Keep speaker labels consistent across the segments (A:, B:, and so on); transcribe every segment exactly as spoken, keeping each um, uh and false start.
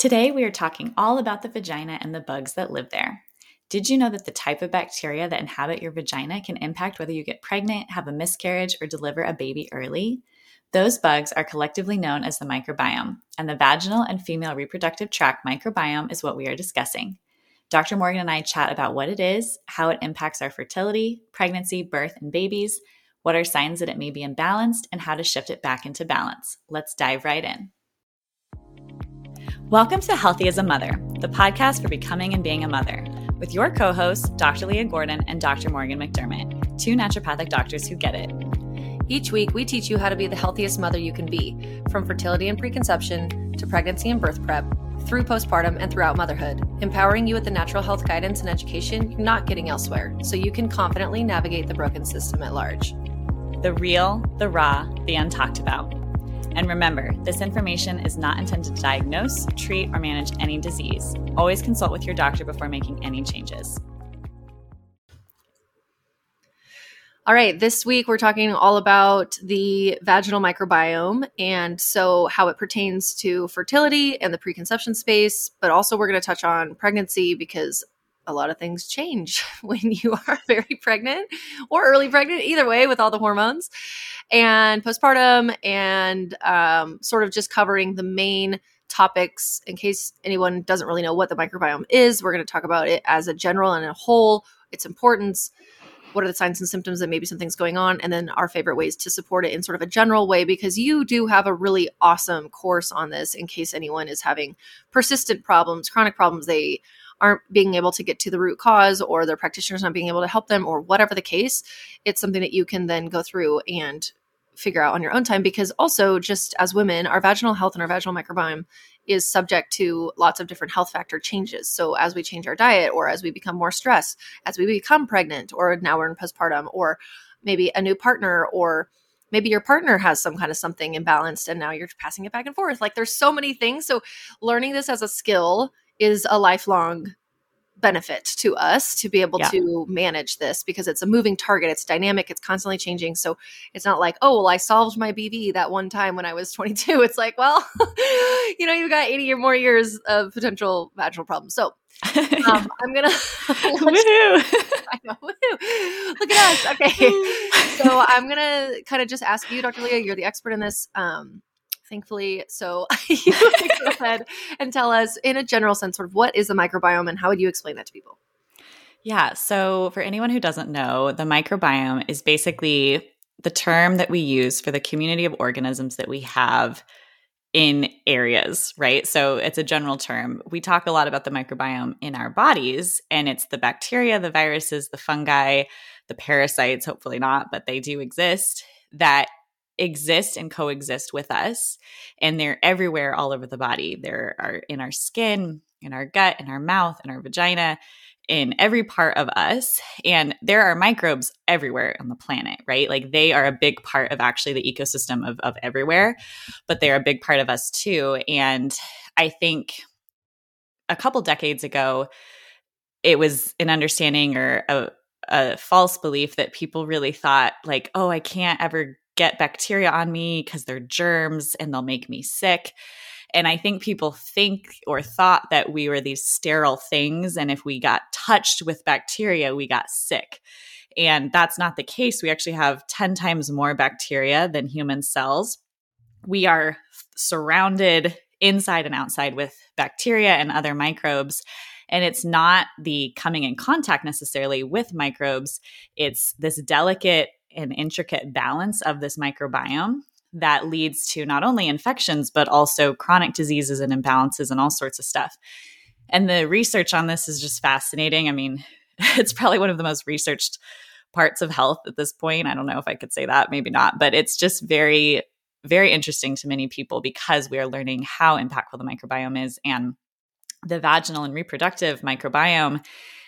A: Today, we are talking all about the vagina and the bugs that live there. Did you know that the type of bacteria that inhabit your vagina can impact whether you get pregnant, have a miscarriage, or deliver a baby early? Those bugs are collectively known as the microbiome, and the vaginal and female reproductive tract microbiome is what we are discussing. Doctor Morgan and I chat about what it is, how it impacts our fertility, pregnancy, birth, and babies, what are signs that it may be imbalanced, and how to shift it back into balance. Let's dive right in. Welcome to Healthy as a Mother, the podcast for becoming and being a mother, with your co-hosts, Doctor Leah Gordon and Doctor Morgan McDermott, two naturopathic doctors who get it.
B: Each week, we teach you how to be the healthiest mother you can be, from fertility and preconception to pregnancy and birth prep, through postpartum and throughout motherhood, empowering you with the natural health guidance and education you're not getting elsewhere, so you can confidently navigate the broken system at large.
A: The real, the raw, the untalked about. And remember, this information is not intended to diagnose, treat, or manage any disease. Always consult with your doctor before making any changes.
B: All right, this week we're talking all about the vaginal microbiome and so how it pertains to fertility and the preconception space, but also we're going to touch on pregnancy because a lot of things change when you are very pregnant or early pregnant, either way with all the hormones, and postpartum, and um, sort of just covering the main topics in case anyone doesn't really know what the microbiome is. We're going to talk about it as a general and a whole, its importance, what are the signs and symptoms that maybe something's going on, and then our favorite ways to support it in sort of a general way, because you do have a really awesome course on this in case anyone is having persistent problems, chronic problems, they aren't being able to get to the root cause, or their practitioner's not being able to help them, or whatever the case. It's something that you can then go through and figure out on your own time, because also just as women, our vaginal health and our vaginal microbiome is subject to lots of different health factor changes. So as we change our diet, or as we become more stressed, as we become pregnant, or now we're in postpartum, or maybe a new partner, or maybe your partner has some kind of something imbalanced and now you're passing it back and forth. Like there's so many things. So learning this as a skill is a lifelong benefit to us to be able yeah. to manage this, because it's a moving target. It's dynamic. It's constantly changing. So it's not like, oh, well, I solved my B V that one time when I was twenty-two. It's like, well, you know, you've got eighty or more years of potential vaginal problems. So um, I'm going to, I know, woohoo. Look at us. Okay. So I'm going to kind of just ask you, Doctor Leah, you're the expert in this. Um, Thankfully. So you can go ahead and tell us in a general sense, sort of what is the microbiome and how would you explain that to people?
A: Yeah. So for anyone who doesn't know, the microbiome is basically the term that we use for the community of organisms that we have in areas, right? So it's a general term. We talk a lot about the microbiome in our bodies, and it's the bacteria, the viruses, the fungi, the parasites, hopefully not, but they do exist, that exist and coexist with us, and they're everywhere all over the body. They're are in our skin, in our gut, in our mouth, in our vagina, in every part of us. And there are microbes everywhere on the planet, right? Like they are a big part of actually the ecosystem of, of everywhere, but they're a big part of us too. And I think a couple decades ago, it was an understanding or a, a false belief that people really thought like, oh, I can't ever get bacteria on me because they're germs and they'll make me sick. And I think people think or thought that we were these sterile things, and if we got touched with bacteria, we got sick. And that's not the case. We actually have ten times more bacteria than human cells. We are surrounded inside and outside with bacteria and other microbes. And it's not the coming in contact necessarily with microbes. It's this delicate and intricate balance of this microbiome that leads to not only infections, but also chronic diseases and imbalances and all sorts of stuff. And the research on this is just fascinating. I mean, it's probably one of the most researched parts of health at this point. I don't know if I could say that, maybe not, but it's just very, very interesting to many people because we are learning how impactful the microbiome is. And the vaginal and reproductive microbiome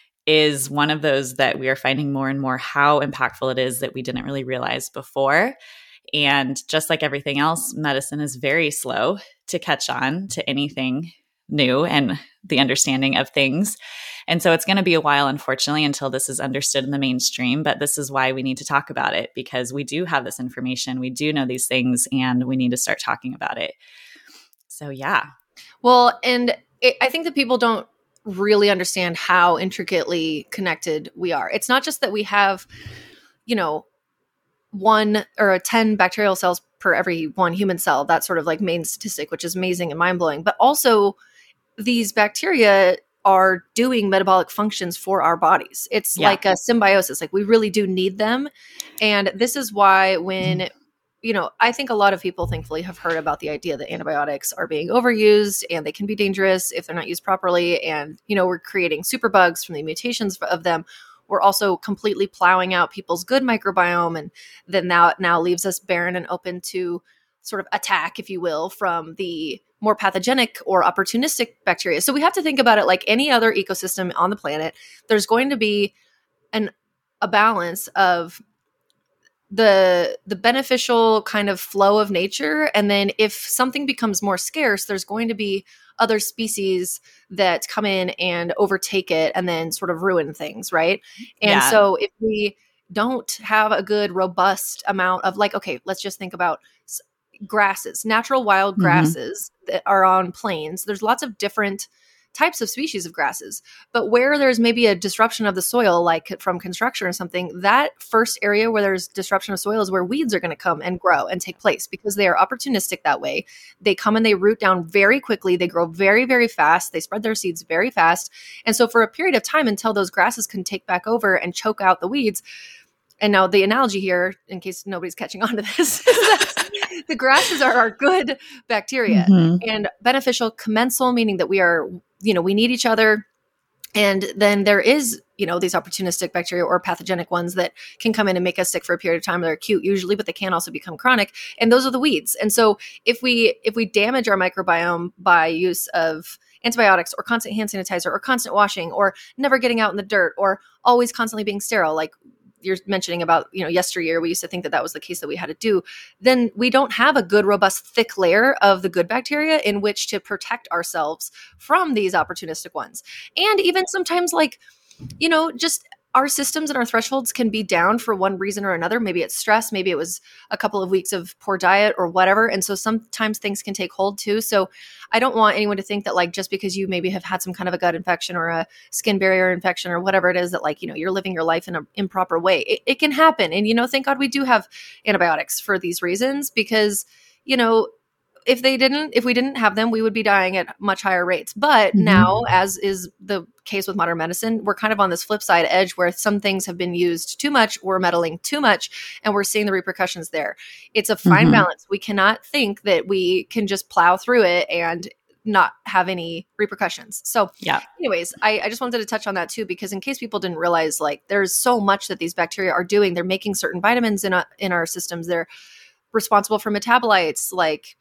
A: is one of those that we are finding more and more how impactful it is that we didn't really realize before. And just like everything else, medicine is very slow to catch on to anything new and the understanding of things. And so it's going to be a while, unfortunately, until this is understood in the mainstream. But this is why we need to talk about it, because we do have this information. We do know these things, and we need to start talking about it. So, yeah.
B: Well, and it, I think that people don't really understand how intricately connected we are. It's not just that we have, you know, one or ten bacterial cells per every one human cell, that sort of like main statistic, which is amazing and mind blowing, but also these bacteria are doing metabolic functions for our bodies. It's yeah. like a symbiosis. Like we really do need them. And this is why when mm. you know, I think a lot of people thankfully have heard about the idea that antibiotics are being overused and they can be dangerous if they're not used properly. And, you know, we're creating superbugs from the mutations of them. We're also completely plowing out people's good microbiome. And then that now leaves us barren and open to sort of attack, if you will, from the more pathogenic or opportunistic bacteria. So we have to think about it like any other ecosystem on the planet. There's going to be an a balance of the the beneficial kind of flow of nature, and then if something becomes more scarce, there's going to be other species that come in and overtake it and then sort of ruin things, right? And yeah. so if we don't have a good robust amount of like, okay, let's just think about grasses, natural wild grasses mm-hmm. that are on plains. There's lots of different types of species of grasses, but where there's maybe a disruption of the soil, like from construction or something, that first area where there's disruption of soil is where weeds are going to come and grow and take place because they are opportunistic that way. They come and they root down very quickly. They grow very, very fast. They spread their seeds very fast. And so for a period of time until those grasses can take back over and choke out the weeds. And now the analogy here, in case nobody's catching on to this, is that the grasses are our good bacteria mm-hmm. and beneficial commensal, meaning that we are, you know, we need each other. And then there is, you know, these opportunistic bacteria or pathogenic ones that can come in and make us sick for a period of time. They're acute usually, but they can also become chronic. And those are the weeds. And so if we, if we damage our microbiome by use of antibiotics or constant hand sanitizer or constant washing or never getting out in the dirt or always constantly being sterile, like you're mentioning about, you know, yesteryear, we used to think that that was the case that we had to do, then we don't have a good, robust, thick layer of the good bacteria in which to protect ourselves from these opportunistic ones. And even sometimes like, you know, just our systems and our thresholds can be down for one reason or another. Maybe it's stress. Maybe it was a couple of weeks of poor diet or whatever. And so sometimes things can take hold too. So I don't want anyone to think that like, just because you maybe have had some kind of a gut infection or a skin barrier infection or whatever it is that like, you know, you're living your life in an improper way. It, it can happen. And, you know, thank God we do have antibiotics for these reasons because, you know, if they didn't, if we didn't have them, we would be dying at much higher rates. But mm-hmm. now, as is the case with modern medicine, we're kind of on this flip side edge where some things have been used too much, we're meddling too much, and we're seeing the repercussions there. It's a fine mm-hmm. balance. We cannot think that we can just plow through it and not have any repercussions. So yeah. anyways, I, I just wanted to touch on that too, because in case people didn't realize, like there's so much that these bacteria are doing. They're making certain vitamins in, a, in our systems. They're responsible for metabolites, like,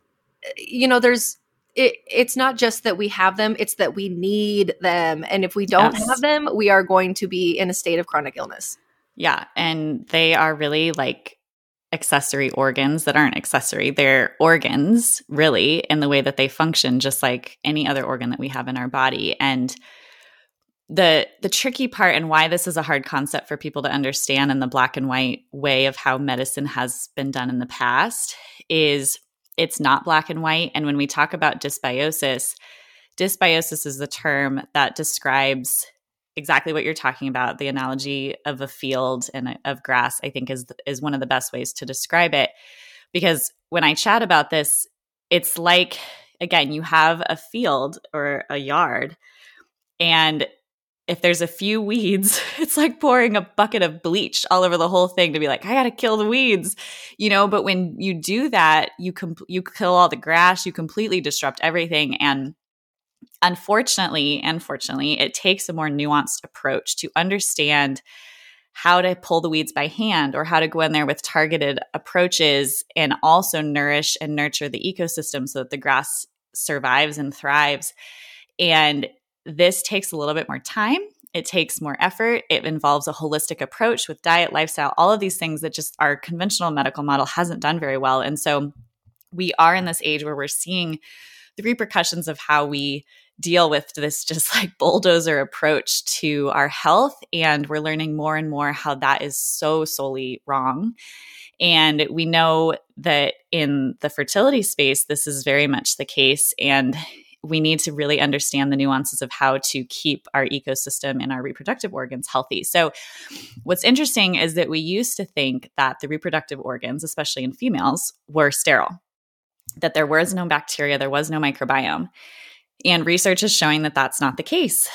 B: you know, there's, it, it's not just that we have them, it's that we need them. And if we don't yes. have them, we are going to be in a state of chronic illness.
A: Yeah. And they are really like accessory organs that aren't accessory. They're organs really in the way that they function, just like any other organ that we have in our body. And the the tricky part and why this is a hard concept for people to understand in the black and white way of how medicine has been done in the past is it's not black and white. And when we talk about dysbiosis, dysbiosis is the term that describes exactly what you're talking about. The analogy of a field and of grass, I think, is is one of the best ways to describe it. Because when I chat about this, it's like, again, you have a field or a yard, and if there's a few weeds, it's like pouring a bucket of bleach all over the whole thing to be like, I got to kill the weeds, you know, but when you do that, you com- you kill all the grass, you completely disrupt everything. And unfortunately, unfortunately, it takes a more nuanced approach to understand how to pull the weeds by hand or how to go in there with targeted approaches and also nourish and nurture the ecosystem so that the grass survives and thrives. And this takes a little bit more time. It takes more effort. It involves a holistic approach with diet, lifestyle, all of these things that just our conventional medical model hasn't done very well. And so we are in this age where we're seeing the repercussions of how we deal with this just like bulldozer approach to our health. And we're learning more and more how that is so solely wrong. And we know that in the fertility space, this is very much the case. And we need to really understand the nuances of how to keep our ecosystem and our reproductive organs healthy. So what's interesting is that we used to think that the reproductive organs, especially in females, were sterile, that there was no bacteria, there was no microbiome. And research is showing that that's not the case.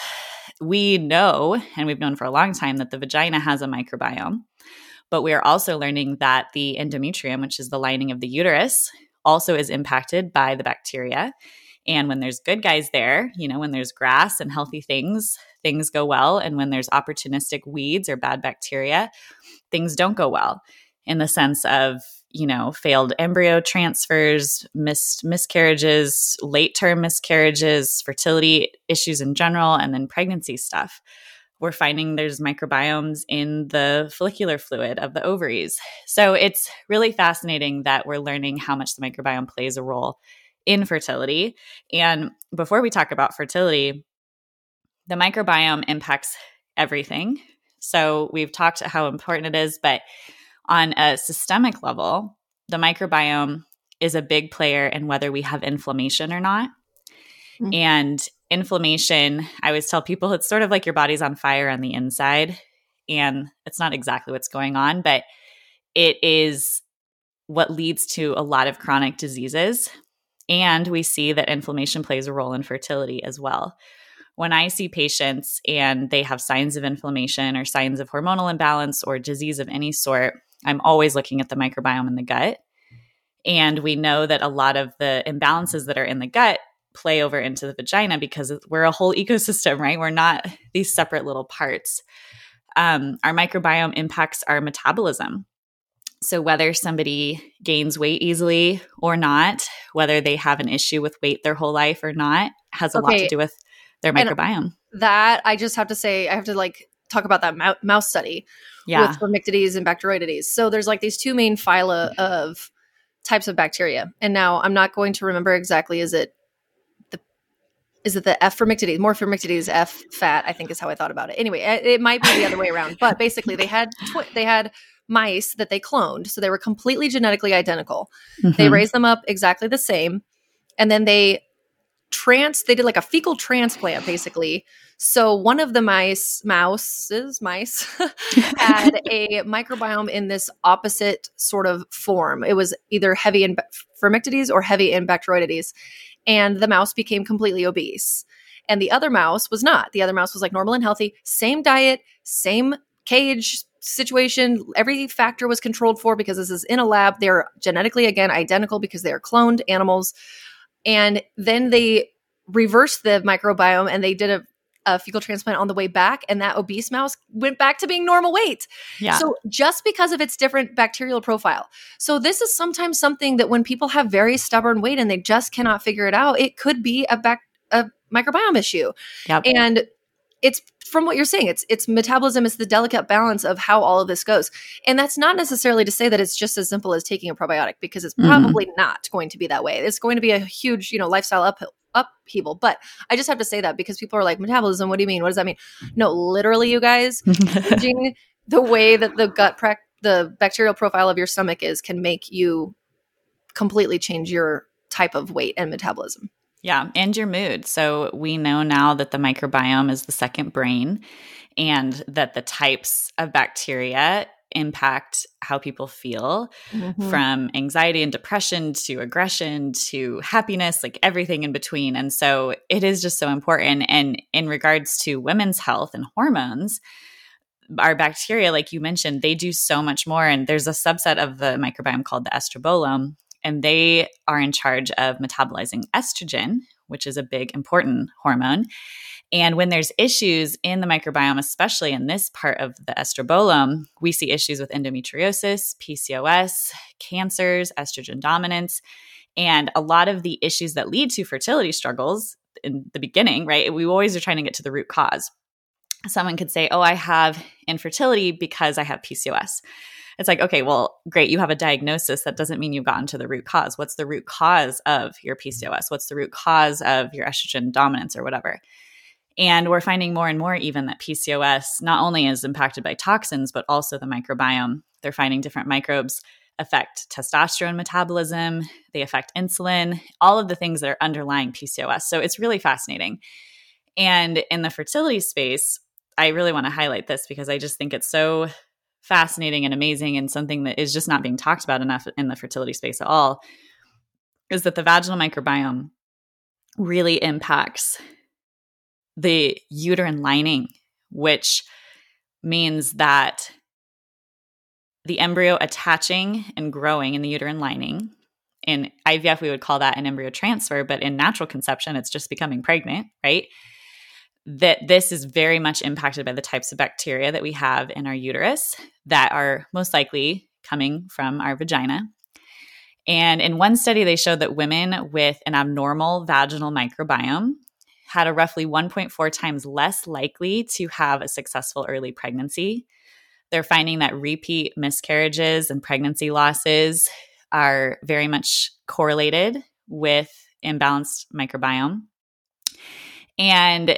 A: We know, and we've known for a long time, that the vagina has a microbiome, but we are also learning that the endometrium, which is the lining of the uterus, also is impacted by the bacteria. And when there's good guys there, you know, when there's grass and healthy things, things go well. And when there's opportunistic weeds or bad bacteria, things don't go well, in the sense of, you know, failed embryo transfers, missed miscarriages, late-term miscarriages, fertility issues in general, and then pregnancy stuff. We're finding there's microbiomes in the follicular fluid of the ovaries. So it's really fascinating that we're learning how much the microbiome plays a role in fertility. And before we talk about fertility, the microbiome impacts everything. So we've talked how important it is, but on a systemic level, the microbiome is a big player in whether we have inflammation or not. Mm-hmm. And inflammation, I always tell people, it's sort of like your body's on fire on the inside. And it's not exactly what's going on, but it is what leads to a lot of chronic diseases. And we see that inflammation plays a role in fertility as well. When I see patients and they have signs of inflammation or signs of hormonal imbalance or disease of any sort, I'm always looking at the microbiome in the gut. And we know that a lot of the imbalances that are in the gut play over into the vagina because we're a whole ecosystem, right? We're not these separate little parts. Um, our microbiome impacts our metabolism. So whether somebody gains weight easily or not, whether they have an issue with weight their whole life or not, has a okay. lot to do with their microbiome.
B: And that, I just have to say, I have to like talk about that mou- mouse study yeah. with Firmicutes and Bacteroidetes. So there's like these two main phyla of types of bacteria. And now I'm not going to remember exactly, is it the is it the F Firmicutes? More Firmicutes, F fat, I think is how I thought about it. Anyway, it might be the other way around. But basically they had twi- they had mice that they cloned. So they were completely genetically identical. Mm-hmm. They raised them up exactly the same. And then they trans, they did like a fecal transplant basically. So one of the mice, mouses, mice had a microbiome in this opposite sort of form. It was either heavy in Firmicutes or heavy in Bacteroidetes. And the mouse became completely obese. And the other mouse was not. The other mouse was like normal and healthy, same diet, same cage situation. Every factor was controlled for because this is in a lab. They're genetically, again, identical because they are cloned animals. And then they reversed the microbiome and they did a, a fecal transplant on the way back. And that obese mouse went back to being normal weight. Yeah. So just because of its different bacterial profile. So this is sometimes something that when people have very stubborn weight and they just cannot figure it out, it could be a, bac- a microbiome issue. Yep. And it's from what you're saying, it's it's metabolism, it's the delicate balance of how all of this goes. And that's not necessarily to say that it's just as simple as taking a probiotic, because it's probably mm-hmm. not going to be that way. It's going to be a huge, you know, lifestyle uphill, upheaval. But I just have to say that because people are like, metabolism, what do you mean? What does that mean? No, literally, you guys, changing the way that the gut, pra- the bacterial profile of your stomach is can make you completely change your type of weight and metabolism.
A: Yeah, and your mood. So we know now that the microbiome is the second brain and that the types of bacteria impact how people feel, mm-hmm. from anxiety and depression to aggression to happiness, like everything in between. And so it is just so important. And in regards to women's health and hormones, our bacteria, like you mentioned, they do so much more. And there's a subset of the microbiome called the estrobolome. And they are in charge of metabolizing estrogen, which is a big, important hormone. And when there's issues in the microbiome, especially in this part of the estrobolome, we see issues with endometriosis, P C O S, cancers, estrogen dominance, and a lot of the issues that lead to fertility struggles in the beginning, right? We always are trying to get to the root cause. Someone could say, oh, I have infertility because I have P C O S. It's like, okay, well, great. You have a diagnosis. That doesn't mean you've gotten to the root cause. What's the root cause of your P C O S? What's the root cause of your estrogen dominance or whatever? And we're finding more and more even that P C O S not only is impacted by toxins, but also the microbiome. They're finding different microbes affect testosterone metabolism, they affect insulin, all of the things that are underlying P C O S. So it's really fascinating. And in the fertility space, I really want to highlight this because I just think it's so fascinating and amazing, and something that is just not being talked about enough in the fertility space at all, is that the vaginal microbiome really impacts the uterine lining, which means that the embryo attaching and growing in the uterine lining. In I V F, we would call that an embryo transfer, but in natural conception, it's just becoming pregnant, right? That this is very much impacted by the types of bacteria that we have in our uterus that are most likely coming from our vagina. And in one study, they showed that women with an abnormal vaginal microbiome had a roughly one point four times less likely to have a successful early pregnancy. They're finding that repeat miscarriages and pregnancy losses are very much correlated with imbalanced microbiome. And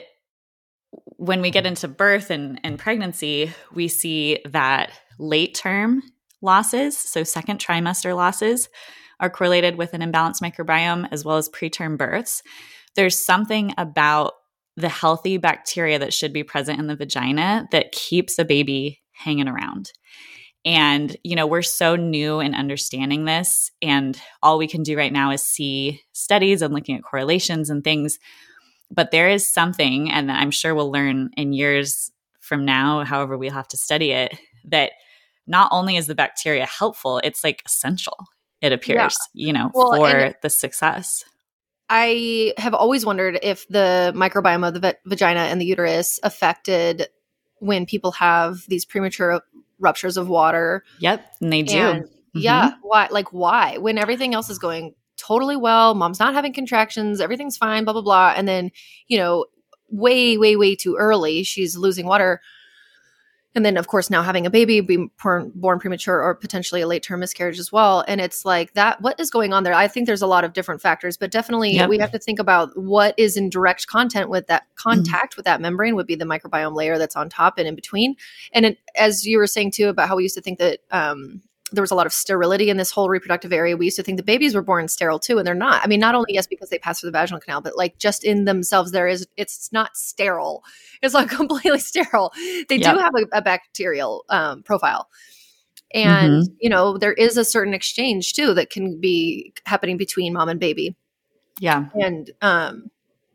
A: when we get into birth and, and pregnancy, we see that late term losses, so second trimester losses, are correlated with an imbalanced microbiome, as well as preterm births. There's something about the healthy bacteria that should be present in the vagina that keeps a baby hanging around. And, you know, we're so new in understanding this, and all we can do right now is see studies and looking at correlations and things. But there is something, and I'm sure we'll learn in years from now, however we'll have to study it, that not only is the bacteria helpful, it's like essential, it appears, yeah. you know, well, for the success.
B: I have always wondered if the microbiome of the va- vagina and the uterus affected when people have these premature ruptures of water.
A: Yep, and they do.
B: And mm-hmm. Yeah, why? Like why? When everything else is going totally well, mom's not having contractions, everything's fine, blah, blah, blah. And then, you know, way, way, way too early, she's losing water. And then, of course, now having a baby, being born, born premature, or potentially a late-term miscarriage as well. And it's like that, what is going on there? I think there's a lot of different factors, but definitely yep. we have to think about what is in direct content with that contact mm-hmm. with that membrane would be the microbiome layer that's on top and in between. And it, as you were saying too, about how we used to think that um, there was a lot of sterility in this whole reproductive area. We used to think the babies were born sterile too, and they're not. I mean, not only yes, because they pass through the vaginal canal, but like just in themselves, there is, it's not sterile. It's not completely sterile. They yep. do have a, a bacterial um, profile. And, mm-hmm. you know, there is a certain exchange too that can be happening between mom and baby.
A: Yeah.
B: And um,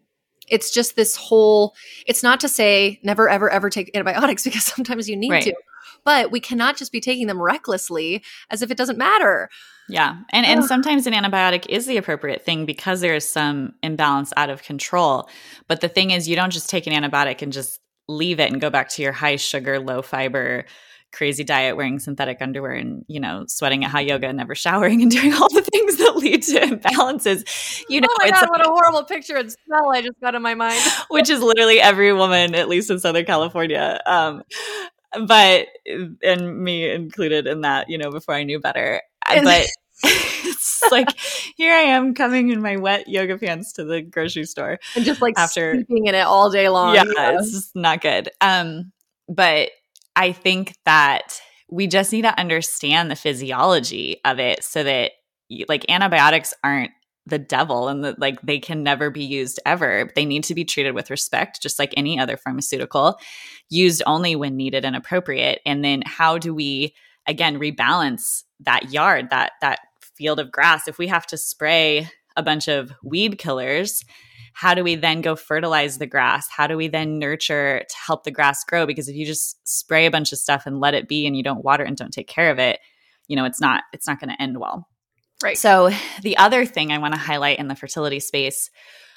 B: it's just this whole, it's not to say never, ever, ever take antibiotics, because sometimes you need right. to. But we cannot just be taking them recklessly as if it doesn't matter.
A: Yeah. And and sometimes an antibiotic is the appropriate thing because there is some imbalance out of control. But the thing is, you don't just take an antibiotic and just leave it and go back to your high sugar, low fiber, crazy diet, wearing synthetic underwear and, you know, sweating at hot yoga and never showering and doing all the things that lead to imbalances. You know,
B: oh my
A: it's
B: God, what a horrible picture and smell I just got in my mind.
A: Which is literally every woman, at least in Southern California. Um, but, and me included in that, you know, before I knew better. But it's like, here I am coming in my wet yoga pants to the grocery store.
B: And just like after sleeping in it all day long.
A: Yeah, yeah. It's just not good. Um, but I think that we just need to understand the physiology of it so that like antibiotics aren't the devil and that like they can never be used ever. They need to be treated with respect, just like any other pharmaceutical, used only when needed and appropriate. And then how do we, again, rebalance that yard, that that field of grass? If we have to spray a bunch of weed killers, how do we then go fertilize the grass? How do we then nurture to help the grass grow? Because if you just spray a bunch of stuff and let it be and you don't water it and don't take care of it, you know, it's not it's not going to end well.
B: Right.
A: So the other thing I want to highlight in the fertility space,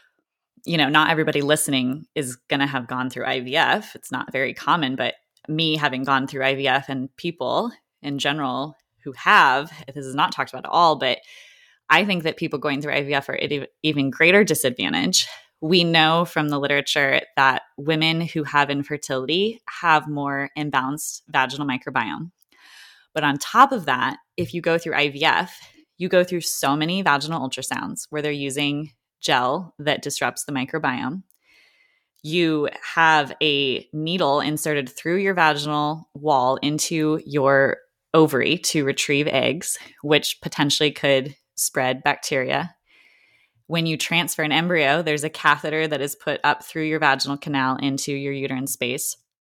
A: you know, not everybody listening is going to have gone through I V F. It's not very common, but me having gone through I V F and people in general who have, this is not talked about at all, but I think that people going through I V F are at an even greater disadvantage. We know from the literature that women who have infertility have more imbalanced vaginal microbiome. But on top of that, if you go through I V F, you go through so many vaginal ultrasounds where they're using gel that disrupts the microbiome. You have a needle inserted through your vaginal wall into your ovary to retrieve eggs, which potentially could spread bacteria. When you transfer an embryo, there's a catheter that is put up through your vaginal canal into your uterine space.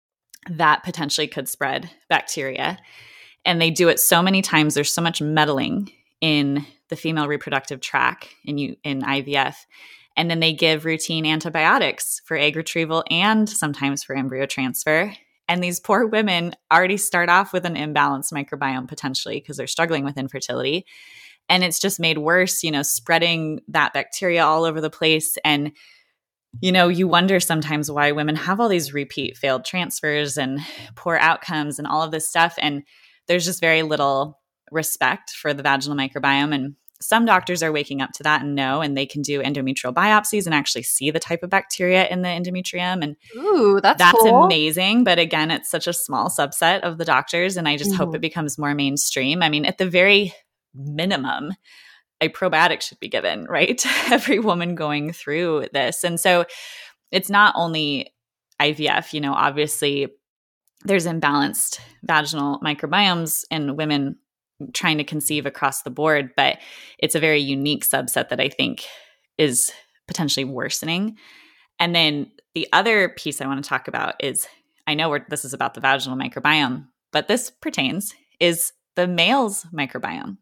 A: That potentially could spread bacteria. And they do it so many times. There's so much meddling in the female reproductive tract in, you, in I V F. And then they give routine antibiotics for egg retrieval and sometimes for embryo transfer. And these poor women already start off with an imbalanced microbiome potentially because they're struggling with infertility. And it's just made worse, you know, spreading that bacteria all over the place. And, you know, you wonder sometimes why women have all these repeat failed transfers and poor outcomes and all of this stuff. And there's just very little respect for the vaginal microbiome. And some doctors are waking up to that and know, and they can do endometrial biopsies and actually see the type of bacteria in the endometrium. And
B: Ooh, that's
A: that's
B: cool.
A: amazing. But again, it's such a small subset of the doctors. And I just mm-hmm. hope it becomes more mainstream. I mean, at the very minimum, a probiotic should be given, right? To every woman going through this. And so it's not only I V F, you know, obviously there's imbalanced vaginal microbiomes in women trying to conceive across the board, but it's a very unique subset that I think is potentially worsening. And then the other piece I want to talk about is, I know we're, this is about the vaginal microbiome, but this pertains is the male's microbiome.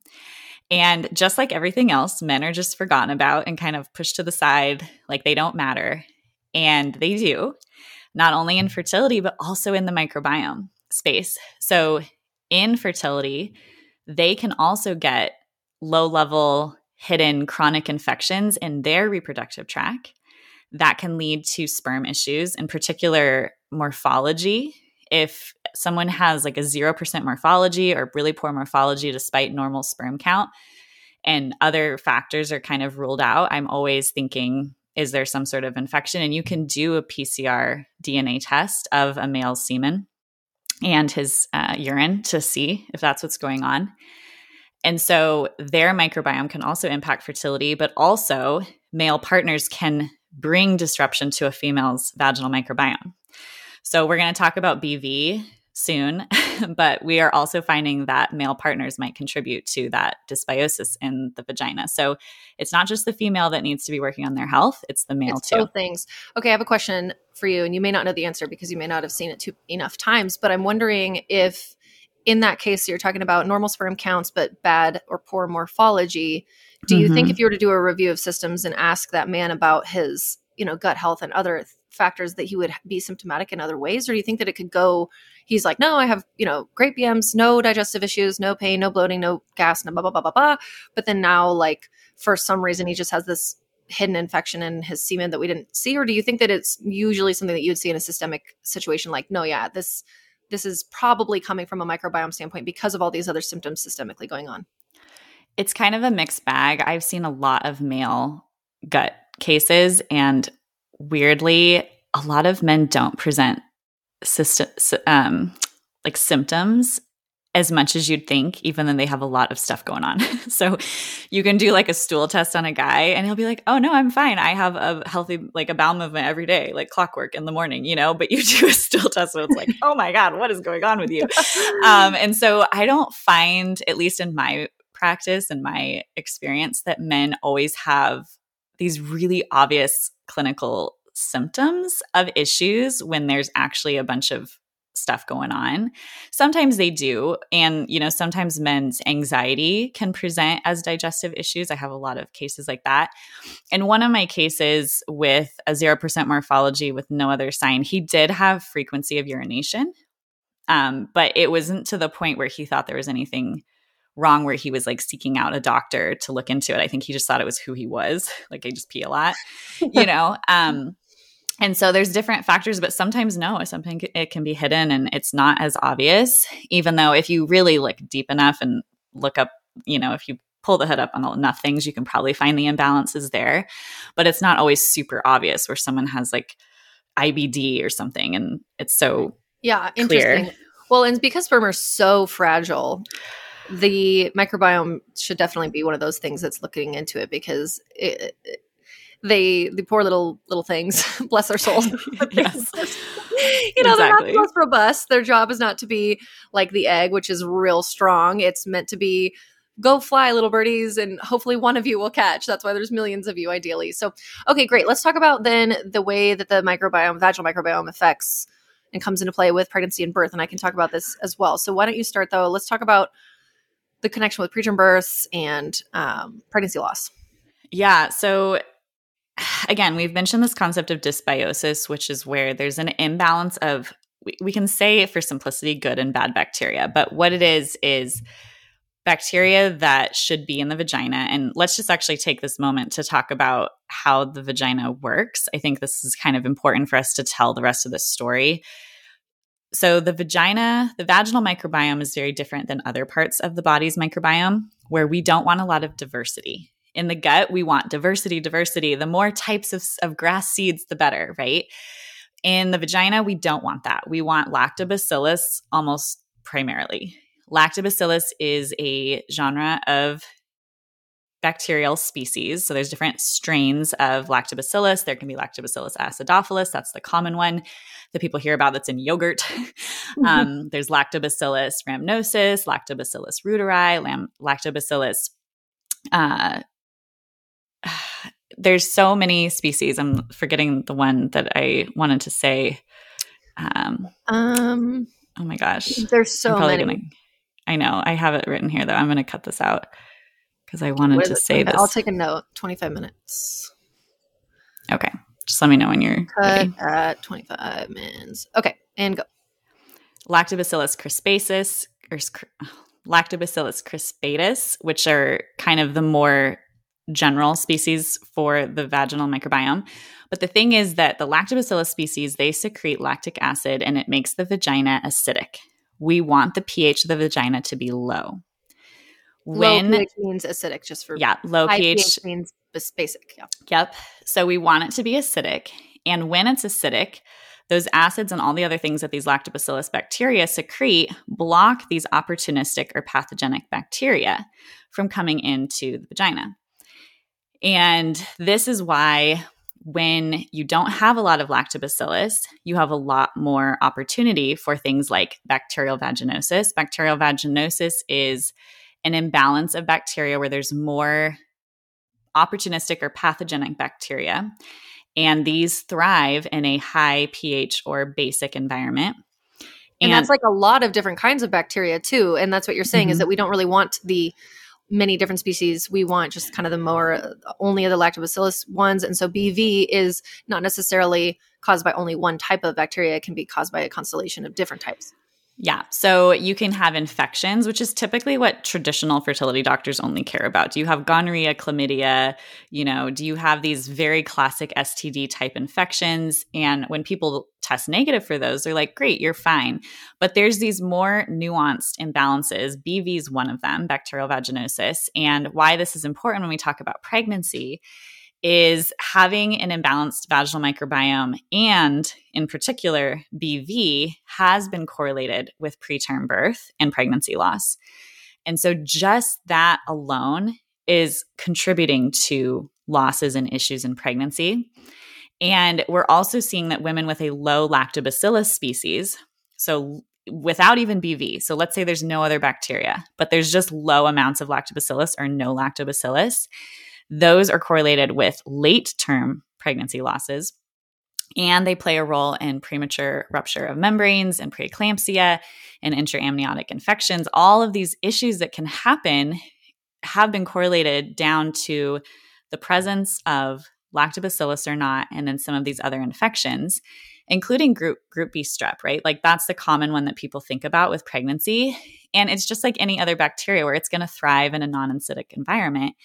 A: And just like everything else, men are just forgotten about and kind of pushed to the side like they don't matter. And they do, not only in fertility, but also in the microbiome space. So in fertility, they can also get low-level hidden chronic infections in their reproductive tract that can lead to sperm issues, in particular morphology. If someone has like a zero percent morphology or really poor morphology despite normal sperm count and other factors are kind of ruled out, I'm always thinking, is there some sort of infection? And you can do a P C R D N A test of a male's semen and his uh, urine to see if that's what's going on. And so their microbiome can also impact fertility, but also male partners can bring disruption to a female's vaginal microbiome. So we're going to talk about B V soon, but we are also finding that male partners might contribute to that dysbiosis in the vagina. So it's not just the female that needs to be working on their health, it's the male
B: it's
A: too.
B: Both things. Okay, I have a question for you, and you may not know the answer because you may not have seen it too enough times, but I'm wondering if in that case, you're talking about normal sperm counts, but bad or poor morphology. Do you mm-hmm. think if you were to do a review of systems and ask that man about his, you know, gut health and other th- factors that he would be symptomatic in other ways? Or do you think that it could go, he's like, no, I have, you know, great B Ms, no digestive issues, no pain, no bloating, no gas, no blah, blah, blah, blah, blah. But then now, like, for some reason, he just has this hidden infection in his semen that we didn't see? Or do you think that it's usually something that you'd see in a systemic situation? Like, no, yeah, this, this is probably coming from a microbiome standpoint because of all these other symptoms systemically going on.
A: It's kind of a mixed bag. I've seen a lot of male gut cases, and weirdly, a lot of men don't present system, um, like symptoms as much as you'd think, even though they have a lot of stuff going on. So you can do like a stool test on a guy and he'll be like, oh no, I'm fine. I have a healthy, like a bowel movement every day, like clockwork in the morning, you know, but you do a stool test and it's like, oh my God, what is going on with you? Um, and so I don't find, at least in my practice and my experience, that men always have these really obvious clinical symptoms of issues when there's actually a bunch of stuff going on. Sometimes they do. And, you know, sometimes men's anxiety can present as digestive issues. I have a lot of cases like that. And one of my cases with a zero percent morphology with no other sign, he did have frequency of urination. Um, but it wasn't to the point where he thought there was anything wrong where he was like seeking out a doctor to look into it. I think he just thought it was who he was. Like, I just pee a lot, you know? Um, And so there's different factors, but sometimes no, something it can be hidden and it's not as obvious, even though if you really look deep enough and look up, you know, if you pull the hood up on enough things, you can probably find the imbalances there, but it's not always super obvious where someone has like I B D or something. And it's so
B: yeah,
A: clear.
B: Interesting. Well, and because sperm are so fragile, the microbiome should definitely be one of those things that's looking into it because it, it they, the poor little little things, bless their souls.
A: Yes.
B: You know, they're not
A: Exactly.
B: the most robust. Their job is not to be like the egg, which is real strong. It's meant to be go fly, little birdies, and hopefully one of you will catch. That's why there's millions of you, ideally. So, okay, great. Let's talk about then the way that the microbiome, vaginal microbiome, affects and comes into play with pregnancy and birth. And I can talk about this as well. So why don't you start, though? Let's talk about the connection with preterm births and um, pregnancy loss.
A: Yeah. So again, we've mentioned this concept of dysbiosis, which is where there's an imbalance of, we, we can say for simplicity, good and bad bacteria. But what it is, is bacteria that should be in the vagina. And let's just actually take this moment to talk about how the vagina works. I think this is kind of important for us to tell the rest of this story. So the vagina, the vaginal microbiome is very different than other parts of the body's microbiome, where we don't want a lot of diversity. In the gut, we want diversity, diversity. The more types of, of grass seeds, the better, right? In the vagina, we don't want that. We want lactobacillus almost primarily. Lactobacillus is a genre of bacterial species. So there's different strains of lactobacillus. There can be lactobacillus acidophilus. That's the common one that people hear about that's in yogurt. um, there's lactobacillus rhamnosus, lactobacillus reuteri, lam- lactobacillus. Uh, there's so many species. I'm forgetting the one that I wanted to say. Um,
B: um
A: oh my gosh.
B: There's so many.
A: Gonna, I know. I have it written here, though. I'm going to cut this out because I wanted to say this.
B: I'll take a note. twenty-five minutes.
A: Okay. Just let me know when you're
B: Cut
A: ready.
B: At twenty-five minutes. Okay. And go.
A: Lactobacillus crispatus or Lactobacillus crispatus, which are kind of the more general species for the vaginal microbiome. But the thing is that the Lactobacillus species, they secrete lactic acid and it makes the vagina acidic. We want the pH of the vagina to be low. When,
B: low pH means acidic, just for
A: yeah, low
B: high
A: pH,
B: pH means basic. Yeah.
A: Yep. So we want it to be acidic. And when it's acidic, those acids and all the other things that these lactobacillus bacteria secrete block these opportunistic or pathogenic bacteria from coming into the vagina. And this is why when you don't have a lot of lactobacillus, you have a lot more opportunity for things like bacterial vaginosis. Bacterial vaginosis is an imbalance of bacteria where there's more opportunistic or pathogenic bacteria. And these thrive in a high pH or basic environment.
B: And, and that's like a lot of different kinds of bacteria too. And that's what you're saying mm-hmm. is that we don't really want the many different species. We want just kind of the more only of the lactobacillus ones. And so B V is not necessarily caused by only one type of bacteria. It can be caused by a constellation of different types.
A: Yeah. So you can have infections, which is typically what traditional fertility doctors only care about. Do you have gonorrhea, chlamydia? You know, do you have these very classic S T D type infections? And when people test negative for those, they're like, great, you're fine. But there's these more nuanced imbalances. B V is one of them, bacterial vaginosis. And why this is important when we talk about pregnancy is having an imbalanced vaginal microbiome and, in particular, B V has been correlated with preterm birth and pregnancy loss. And so just that alone is contributing to losses and issues in pregnancy. And we're also seeing that women with a low lactobacillus species, so without even B V, so let's say there's no other bacteria, but there's just low amounts of lactobacillus or no lactobacillus, those are correlated with late-term pregnancy losses, and they play a role in premature rupture of membranes and preeclampsia and intraamniotic infections. All of these issues that can happen have been correlated down to the presence of lactobacillus or not, and then some of these other infections, including group group B strep, right? Like that's the common one that people think about with pregnancy. And it's just like any other bacteria where it's going to thrive in a non-acidic environment.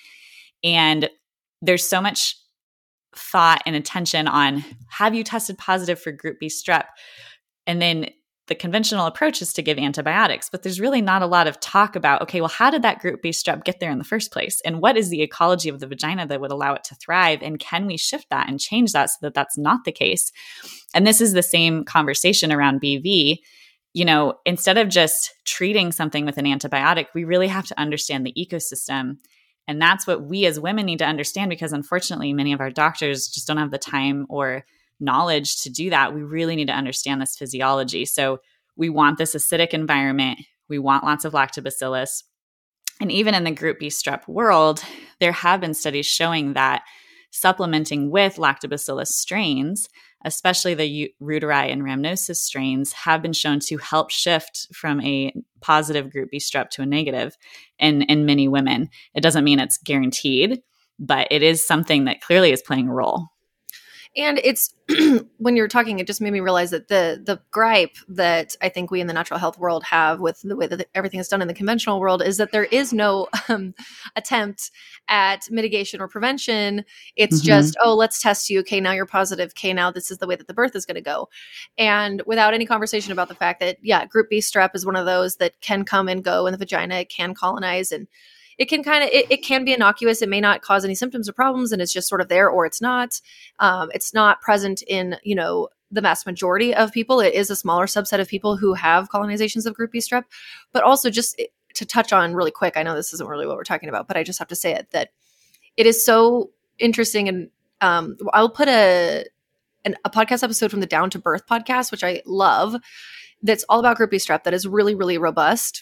A: And there's so much thought and attention on, have you tested positive for group B strep? And then the conventional approach is to give antibiotics, but there's really not a lot of talk about, okay, well, how did that group B strep get there in the first place? And what is the ecology of the vagina that would allow it to thrive? And can we shift that and change that so that that's not the case? And this is the same conversation around B V. You know, instead of just treating something with an antibiotic, we really have to understand the ecosystem And that's what we as women need to understand, because unfortunately, many of our doctors just don't have the time or knowledge to do that. We really need to understand this physiology. So we want this acidic environment. We want lots of lactobacillus. And even in the group B strep world, there have been studies showing that supplementing with lactobacillus strains, especially the reuteri and rhamnosus strains, have been shown to help shift from a positive group B strep to a negative in, in many women. It doesn't mean it's guaranteed, but it is something that clearly is playing a role.
B: And it's when you're talking, it just made me realize that the the gripe that I think we in the natural health world have with the way that everything is done in the conventional world is that there is no um, attempt at mitigation or prevention. It's mm-hmm. just, oh, let's test you. Okay, now you're positive. Okay, now this is the way that the birth is going to go. And without any conversation about the fact that, yeah, group B strep is one of those that can come and go in the vagina. It can colonize, and it can kind of, it, it can be innocuous. It may not cause any symptoms or problems, and it's just sort of there, or it's not. Um, it's not present in, you know, the vast majority of people. It is a smaller subset of people who have colonizations of group B strep. But also, just to touch on really quick, I know this isn't really what we're talking about, but I just have to say it, that it is so interesting. And um, I'll put a, an, a podcast episode from the Down to Birth podcast, which I love, that's all about group B strep, that is really, really robust,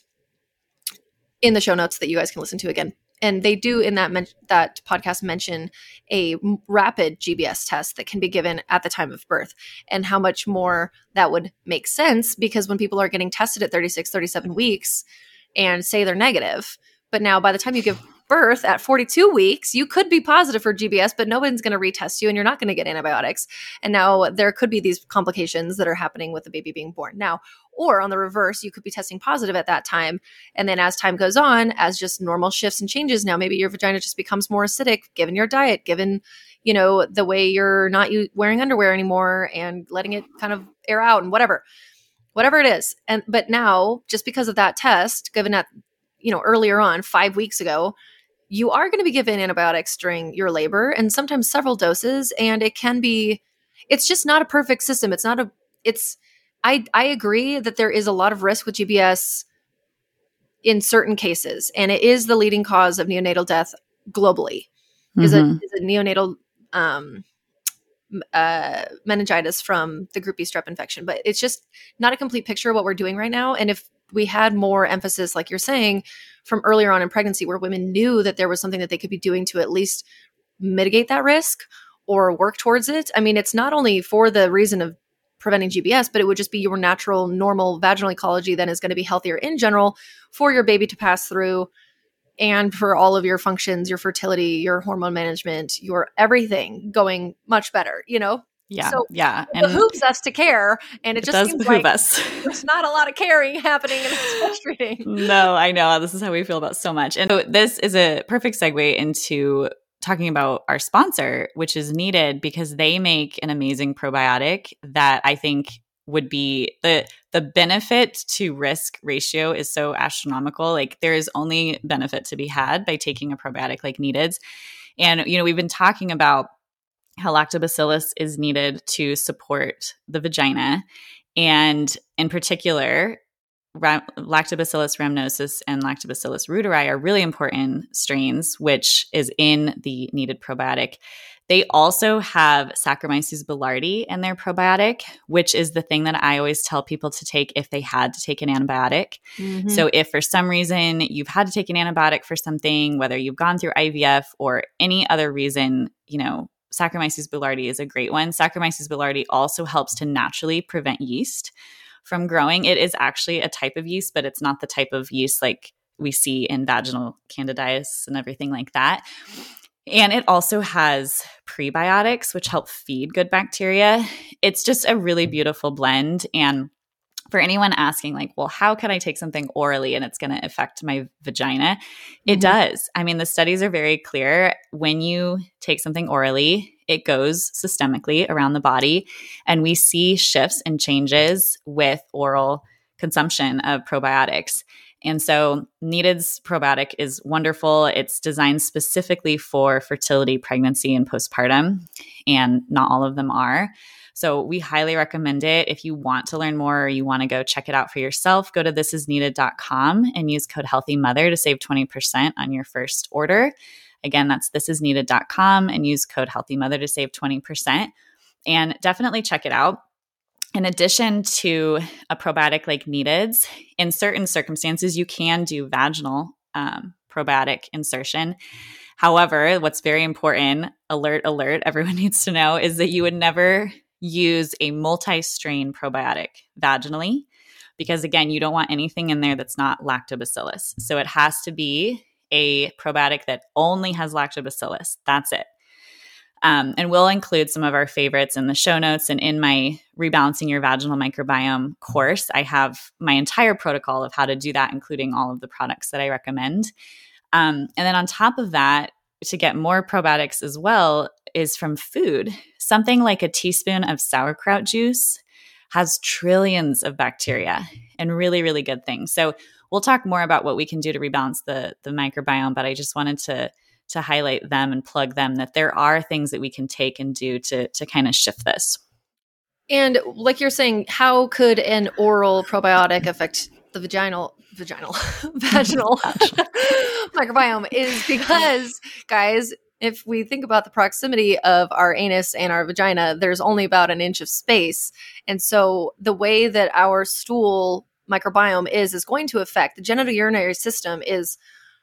B: in the show notes that you guys can listen to again. And they do in that men- that podcast mention a rapid G B S test that can be given at the time of birth, and how much more that would make sense, because when people are getting tested at thirty-six, thirty-seven weeks and say they're negative, but now by the time you give birth at forty-two weeks, you could be positive for G B S, but no one's going to retest you and you're not going to get antibiotics. And now there could be these complications that are happening with the baby being born. Now, or on the reverse, you could be testing positive at that time. And then as time goes on, as just normal shifts and changes, now maybe your vagina just becomes more acidic, given your diet, given, you know, the way you're not wearing underwear anymore and letting it kind of air out and whatever, whatever it is. And, but now, just because of that test, given at, you know, earlier on, five weeks ago, you are going to be given antibiotics during your labor, and sometimes several doses. And it can be, it's just not a perfect system. It's not a, it's, I, I agree that there is a lot of risk with G B S in certain cases, and it is the leading cause of neonatal death globally. Mm-hmm. Is a is a neonatal um, uh, meningitis from the group B strep infection, but it's just not a complete picture of what we're doing right now. And if we had more emphasis, like you're saying, from earlier on in pregnancy, where women knew that there was something that they could be doing to at least mitigate that risk or work towards it. I mean, it's not only for the reason of preventing G B S, but it would just be your natural, normal vaginal ecology then is going to be healthier in general for your baby to pass through, and for all of your functions, your fertility, your hormone management, your everything going much better, you know?
A: Yeah.
B: So
A: yeah.
B: It and behooves us to care. And it,
A: it
B: just
A: does
B: seems
A: behoove
B: like
A: us.
B: There's not a lot of caring happening, and it's frustrating.
A: No, I know. This is how we feel about so much. And so this is a perfect segue into talking about our sponsor, which is Needed, because they make an amazing probiotic that I think would be the the benefit to risk ratio is so astronomical. Like, there is only benefit to be had by taking a probiotic like Needed's. And, you know, we've been talking about how lactobacillus is needed to support the vagina. And in particular, Ra- Lactobacillus rhamnosus and Lactobacillus reuteri are really important strains, which is in the Needed probiotic. They also have Saccharomyces boulardii in their probiotic, which is the thing that I always tell people to take if they had to take an antibiotic. Mm-hmm. So if for some reason you've had to take an antibiotic for something, whether you've gone through I V F or any other reason, you know, Saccharomyces boulardii is a great one. Saccharomyces boulardii also helps to naturally prevent yeast from growing. It is actually a type of yeast, but it's not the type of yeast like we see in vaginal candidiasis and everything like that. And it also has prebiotics, which help feed good bacteria. It's just a really beautiful blend. And for anyone asking, like, well, how can I take something orally and it's going to affect my vagina? It mm-hmm. does. I mean, the studies are very clear. When you take something orally, it goes systemically around the body, and we see shifts and changes with oral consumption of probiotics. And so Needed's probiotic is wonderful. It's designed specifically for fertility, pregnancy, and postpartum, and not all of them are. So we highly recommend it. If you want to learn more or you want to go check it out for yourself, go to this is needed dot com and use code HEALTHYMOTHER to save twenty percent on your first order. Again, that's this is needed dot com and use code HEALTHYMOTHER to save twenty percent. And definitely check it out. In addition to a probiotic like Neededs, in certain circumstances, you can do vaginal um, probiotic insertion. However, what's very important, alert, alert, everyone needs to know, is that you would never use a multi-strain probiotic vaginally because, again, you don't want anything in there that's not lactobacillus. So it has to be a probiotic that only has lactobacillus. That's it. Um, and we'll include some of our favorites in the show notes. And in my Rebalancing Your Vaginal Microbiome course, I have my entire protocol of how to do that, including all of the products that I recommend. Um, and then on top of that, to get more probiotics as well is from food. Something like a teaspoon of sauerkraut juice has trillions of bacteria and really, really good things. So we'll talk more about what we can do to rebalance the, the microbiome, but I just wanted to to highlight them and plug them that there are things that we can take and do to to kind of shift this.
B: And like you're saying, how could an oral probiotic affect the vaginal vaginal vaginal microbiome is because, guys, if we think about the proximity of our anus and our vagina, there's only about an inch of space. And so the way that our stool microbiome is is going to affect the genitourinary system is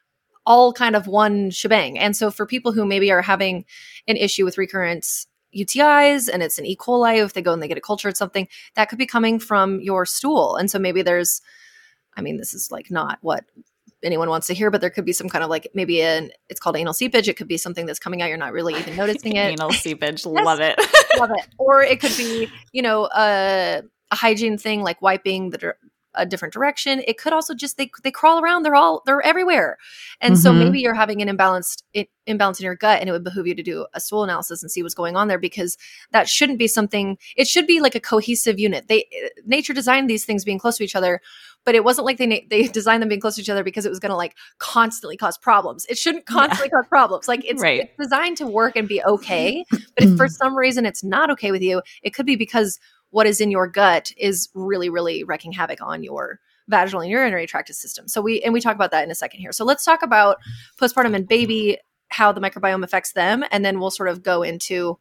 B: all kind of one shebang. And so for people who maybe are having an issue with recurrent U T Is and it's an E. coli, if they go and they get a culture or something, that could be coming from your stool. And so maybe there's, I mean, this is like not what anyone wants to hear, but there could be some kind of like maybe an, it's called anal seepage. It could be something that's coming out. You're not really even noticing it.
A: Anal seepage. Love it.
B: Love it. Or it could be, you know, a, a hygiene thing like wiping the a different direction. It could also just, they they crawl around. They're all, they're everywhere. And mm-hmm. so maybe you're having an imbalanced it, imbalance in your gut, and it would behoove you to do a stool analysis and see what's going on there, because that shouldn't be something, it should be like a cohesive unit. They, nature designed these things being close to each other, but it wasn't like they, they designed them being close to each other because it was going to like constantly cause problems. It shouldn't constantly yeah. cause problems. Like it's, right. it's designed to work and be okay. But if for some reason it's not okay with you, it could be because what is in your gut is really, really wreaking havoc on your vaginal and urinary tract system. So we, and we talk about that in a second here. So let's talk about postpartum and baby, how the microbiome affects them. And then we'll sort of go into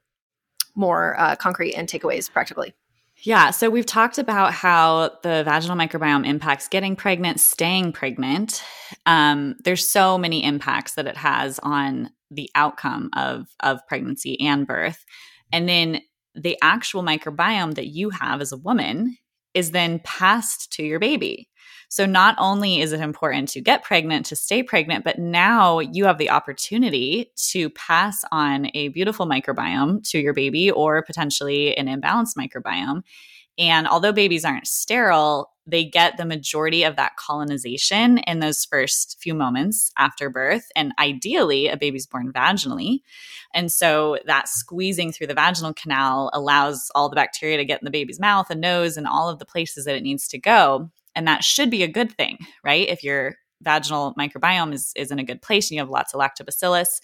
B: more uh, concrete and takeaways practically.
A: Yeah. So we've talked about how the vaginal microbiome impacts getting pregnant, staying pregnant. Um, there's so many impacts that it has on the outcome of, of pregnancy and birth. And then the actual microbiome that you have as a woman is then passed to your baby. So not only is it important to get pregnant, to stay pregnant, but now you have the opportunity to pass on a beautiful microbiome to your baby, or potentially an imbalanced microbiome. And although babies aren't sterile, they get the majority of that colonization in those first few moments after birth. And ideally, a baby's born vaginally. And so that squeezing through the vaginal canal allows all the bacteria to get in the baby's mouth and nose and all of the places that it needs to go. And that should be a good thing, right? If your vaginal microbiome is, is in a good place and you have lots of lactobacillus.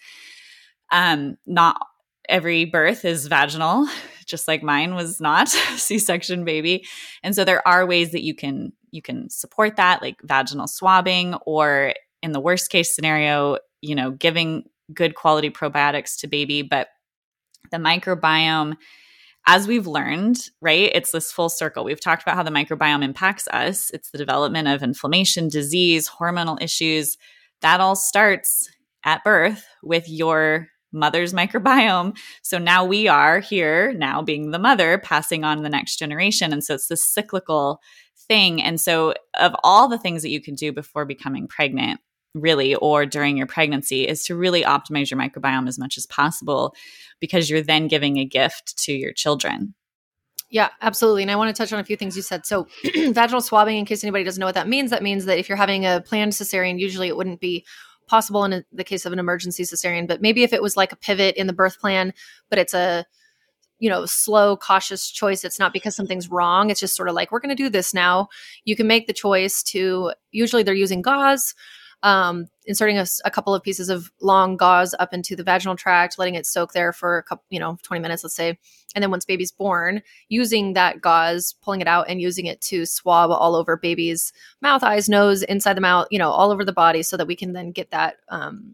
A: Um, not every birth is vaginal, just like mine was not, C-section baby. And so there are ways that you can you can support that, like vaginal swabbing, or in the worst case scenario, you know, giving good quality probiotics to baby. But the microbiome, as we've learned, right, it's this full circle. We've talked about how the microbiome impacts us. It's the development of inflammation, disease, hormonal issues. That all starts at birth with your mother's microbiome. So now we are here now being the mother, passing on the next generation. And so it's this cyclical thing. And so of all the things that you can do before becoming pregnant, really, or during your pregnancy, is to really optimize your microbiome as much as possible, because you're then giving a gift to your children.
B: Yeah, absolutely. And I want to touch on a few things you said. So vaginal swabbing, in case anybody doesn't know what that means, that means that if you're having a planned cesarean, usually it wouldn't be possible in a, the case of an emergency cesarean, but maybe if it was like a pivot in the birth plan, but it's a, you know, slow, cautious choice. It's not because something's wrong. It's just sort of like, we're going to do this now. You can make the choice to, usually they're using gauze, um, inserting a, a couple of pieces of long gauze up into the vaginal tract, letting it soak there for a couple, you know, twenty minutes, let's say. And then once baby's born, using that gauze, pulling it out and using it to swab all over baby's mouth, eyes, nose, inside the mouth, you know, all over the body, so that we can then get that, um,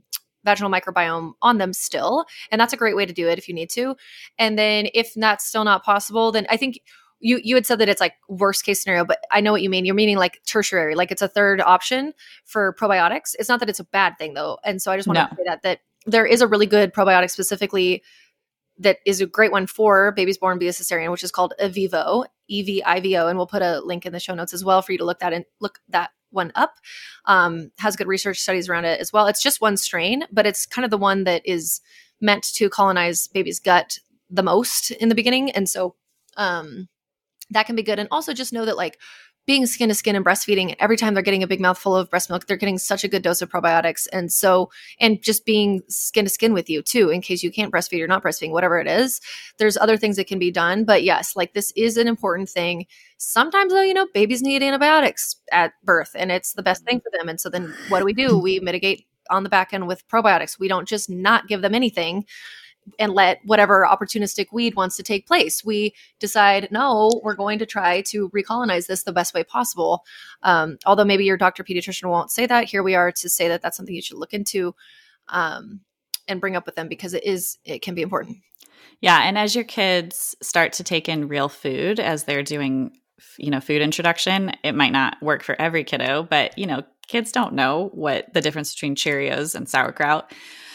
B: vaginal microbiome on them still. And that's a great way to do it if you need to. And then if that's still not possible, then I think you you had said that it's like worst case scenario, but I know what you mean. You're meaning like tertiary, like it's a third option for probiotics. It's not that it's a bad thing though. And so I just want
A: No.
B: to say that that there is a really good probiotic specifically that is a great one for babies born via cesarean, which is called Evivo, E V I V O, and we'll put a link in the show notes as well for you to look that and look that one up. Um, has good research studies around it as well. It's just one strain, but it's kind of the one that is meant to colonize baby's gut the most in the beginning, and so um, that can be good. And also just know that like being skin to skin and breastfeeding, every time they're getting a big mouthful of breast milk, they're getting such a good dose of probiotics. And so, and just being skin to skin with you too, in case you can't breastfeed or not breastfeeding, whatever it is, there's other things that can be done. But yes, like this is an important thing. Sometimes though, you know, babies need antibiotics at birth and it's the best thing for them. And so then what do we do? We mitigate on the back end with probiotics. We don't just not give them anything and let whatever opportunistic weed wants to take place. We decide, no, we're going to try to recolonize this the best way possible. Um, although maybe your doctor pediatrician won't say that, here we are to say that that's something you should look into um, and bring up with them because it is, it can be important.
A: Yeah. And as your kids start to take in real food as they're doing, you know, food introduction, it might not work for every kiddo, but, you know, kids don't know what the difference between Cheerios and sauerkraut.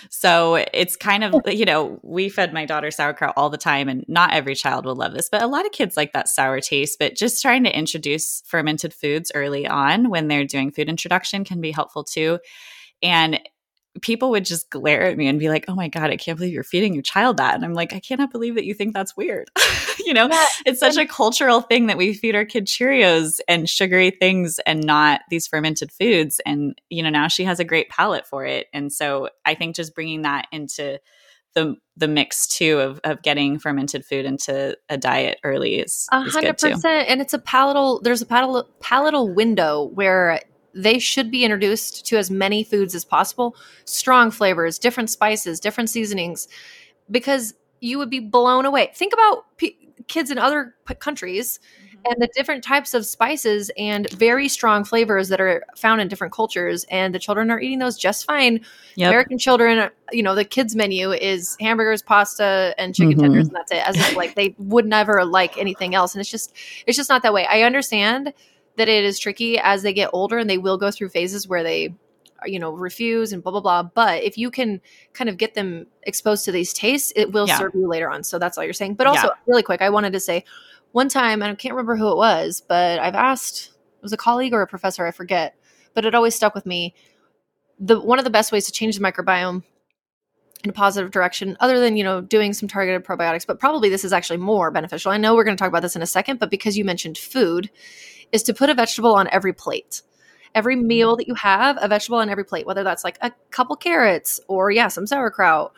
A: So it's kind of, you know, we fed my daughter sauerkraut all the time and not every child will love this, but a lot of kids like that sour taste. But just trying to introduce fermented foods early on when they're doing food introduction can be helpful too. And people would just glare at me and be like, oh my God, I can't believe you're feeding your child that. And I'm like, I cannot believe that you think that's weird. you know, yeah. It's such a cultural thing that we feed our kid Cheerios and sugary things and not these fermented foods. And, you know, now she has a great palate for it. And so I think just bringing that into the the mix too of, of getting fermented food into a diet early is, is good too. one hundred percent.
B: And it's a palatal, there's a palatal, palatal window where they should be introduced to as many foods as possible, strong flavors, different spices, different seasonings, because you would be blown away. Think about p- kids in other p- countries mm-hmm. and the different types of spices and very strong flavors that are found in different cultures. And the children are eating those just fine. Yep. American children, you know, the kids menu is hamburgers, pasta, and chicken mm-hmm. tenders. And that's it. As if like they would never like anything else. And it's just, it's just not that way. I understand that it is tricky as they get older and they will go through phases where they, you know, refuse and blah, blah, blah. But if you can kind of get them exposed to these tastes, it will yeah. serve you later on. So that's all you're saying. But also yeah. really quick, I wanted to say one time, and I can't remember who it was, but I've asked, it was a colleague or a professor, I forget, but it always stuck with me. The one of the best ways to change the microbiome in a positive direction, other than, you know, doing some targeted probiotics, but probably this is actually more beneficial. I know we're going to talk about this in a second, but because you mentioned food, is to put a vegetable on every plate. Every meal that you have, a vegetable on every plate, whether that's like a couple carrots or yeah, some sauerkraut,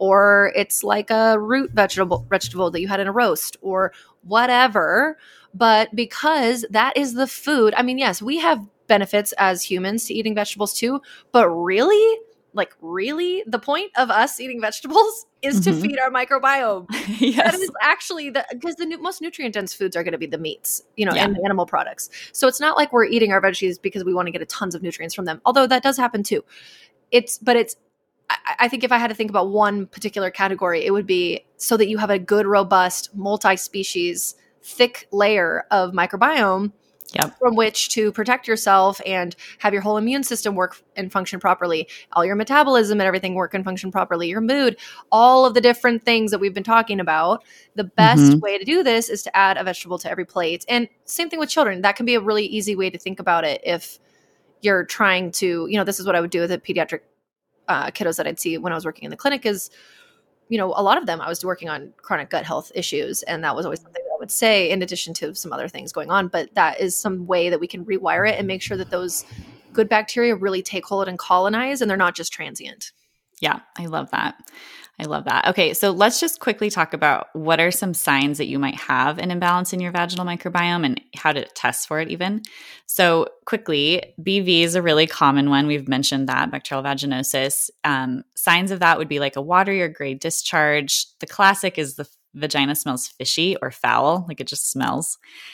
B: or it's like a root vegetable vegetable that you had in a roast or whatever. But because that is the food, I mean, yes, we have benefits as humans to eating vegetables too, but really, like really, the point of us eating vegetables is mm-hmm. to feed our microbiome. yes. That is actually the, because the nu- most nutrient dense foods are going to be the meats, you know, yeah. and the animal products. So it's not like we're eating our veggies because we want to get a tons of nutrients from them. Although that does happen too. It's, but it's, I, I think if I had to think about one particular category, it would be so that you have a good, robust, multi-species, thick layer of microbiome Yep. from which to protect yourself and have your whole immune system work and function properly, all your metabolism and everything work and function properly, your mood, all of the different things that we've been talking about. The best mm-hmm. way to do this is to add a vegetable to every plate. And same thing with children. That can be a really easy way to think about it if you're trying to, you know, this is what I would do with the pediatric uh, kiddos that I'd see when I was working in the clinic is, you know, a lot of them I was working on chronic gut health issues. And that was always something that I would say in addition to some other things going on. But that is some way that we can rewire it and make sure that those good bacteria really take hold and colonize and they're not just transient.
A: Yeah, I love that. I love that. Okay, so let's just quickly talk about what are some signs that you might have an imbalance in your vaginal microbiome and how to test for it even. So quickly, B V is a really common one. We've mentioned that, bacterial vaginosis. Um, signs of that would be like a watery or gray discharge. The classic is the vagina smells fishy or foul, like it just smells.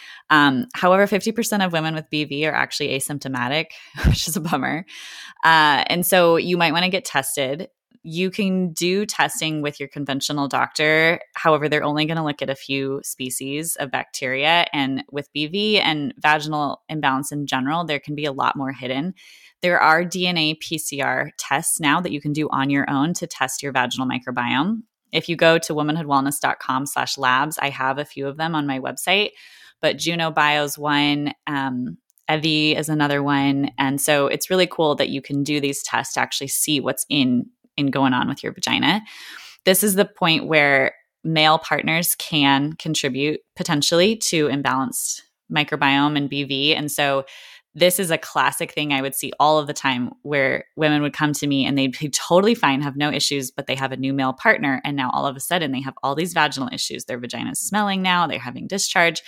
A: Um, however, fifty percent of women with B V are actually asymptomatic, which is a bummer. Uh, and so you might want to get tested. you can do testing with your conventional doctor. However, they're only going to look at a few species of bacteria. And with B V and vaginal imbalance in general, there can be a lot more hidden. There are D N A P C R tests now that you can do on your own to test your vaginal microbiome. If you go to womanhoodwellness.com slash labs, I have a few of them on my website, but Juno Bio's one, um, Evie is another one. And so it's really cool that you can do these tests to actually see what's in in going on with your vagina. This is the point where male partners can contribute potentially to imbalanced microbiome and B V. And so this is a classic thing I would see all of the time where women would come to me and they'd be totally fine, have no issues, but they have a new male partner. And now all of a sudden they have all these vaginal issues. Their vagina is smelling now, they're having discharge.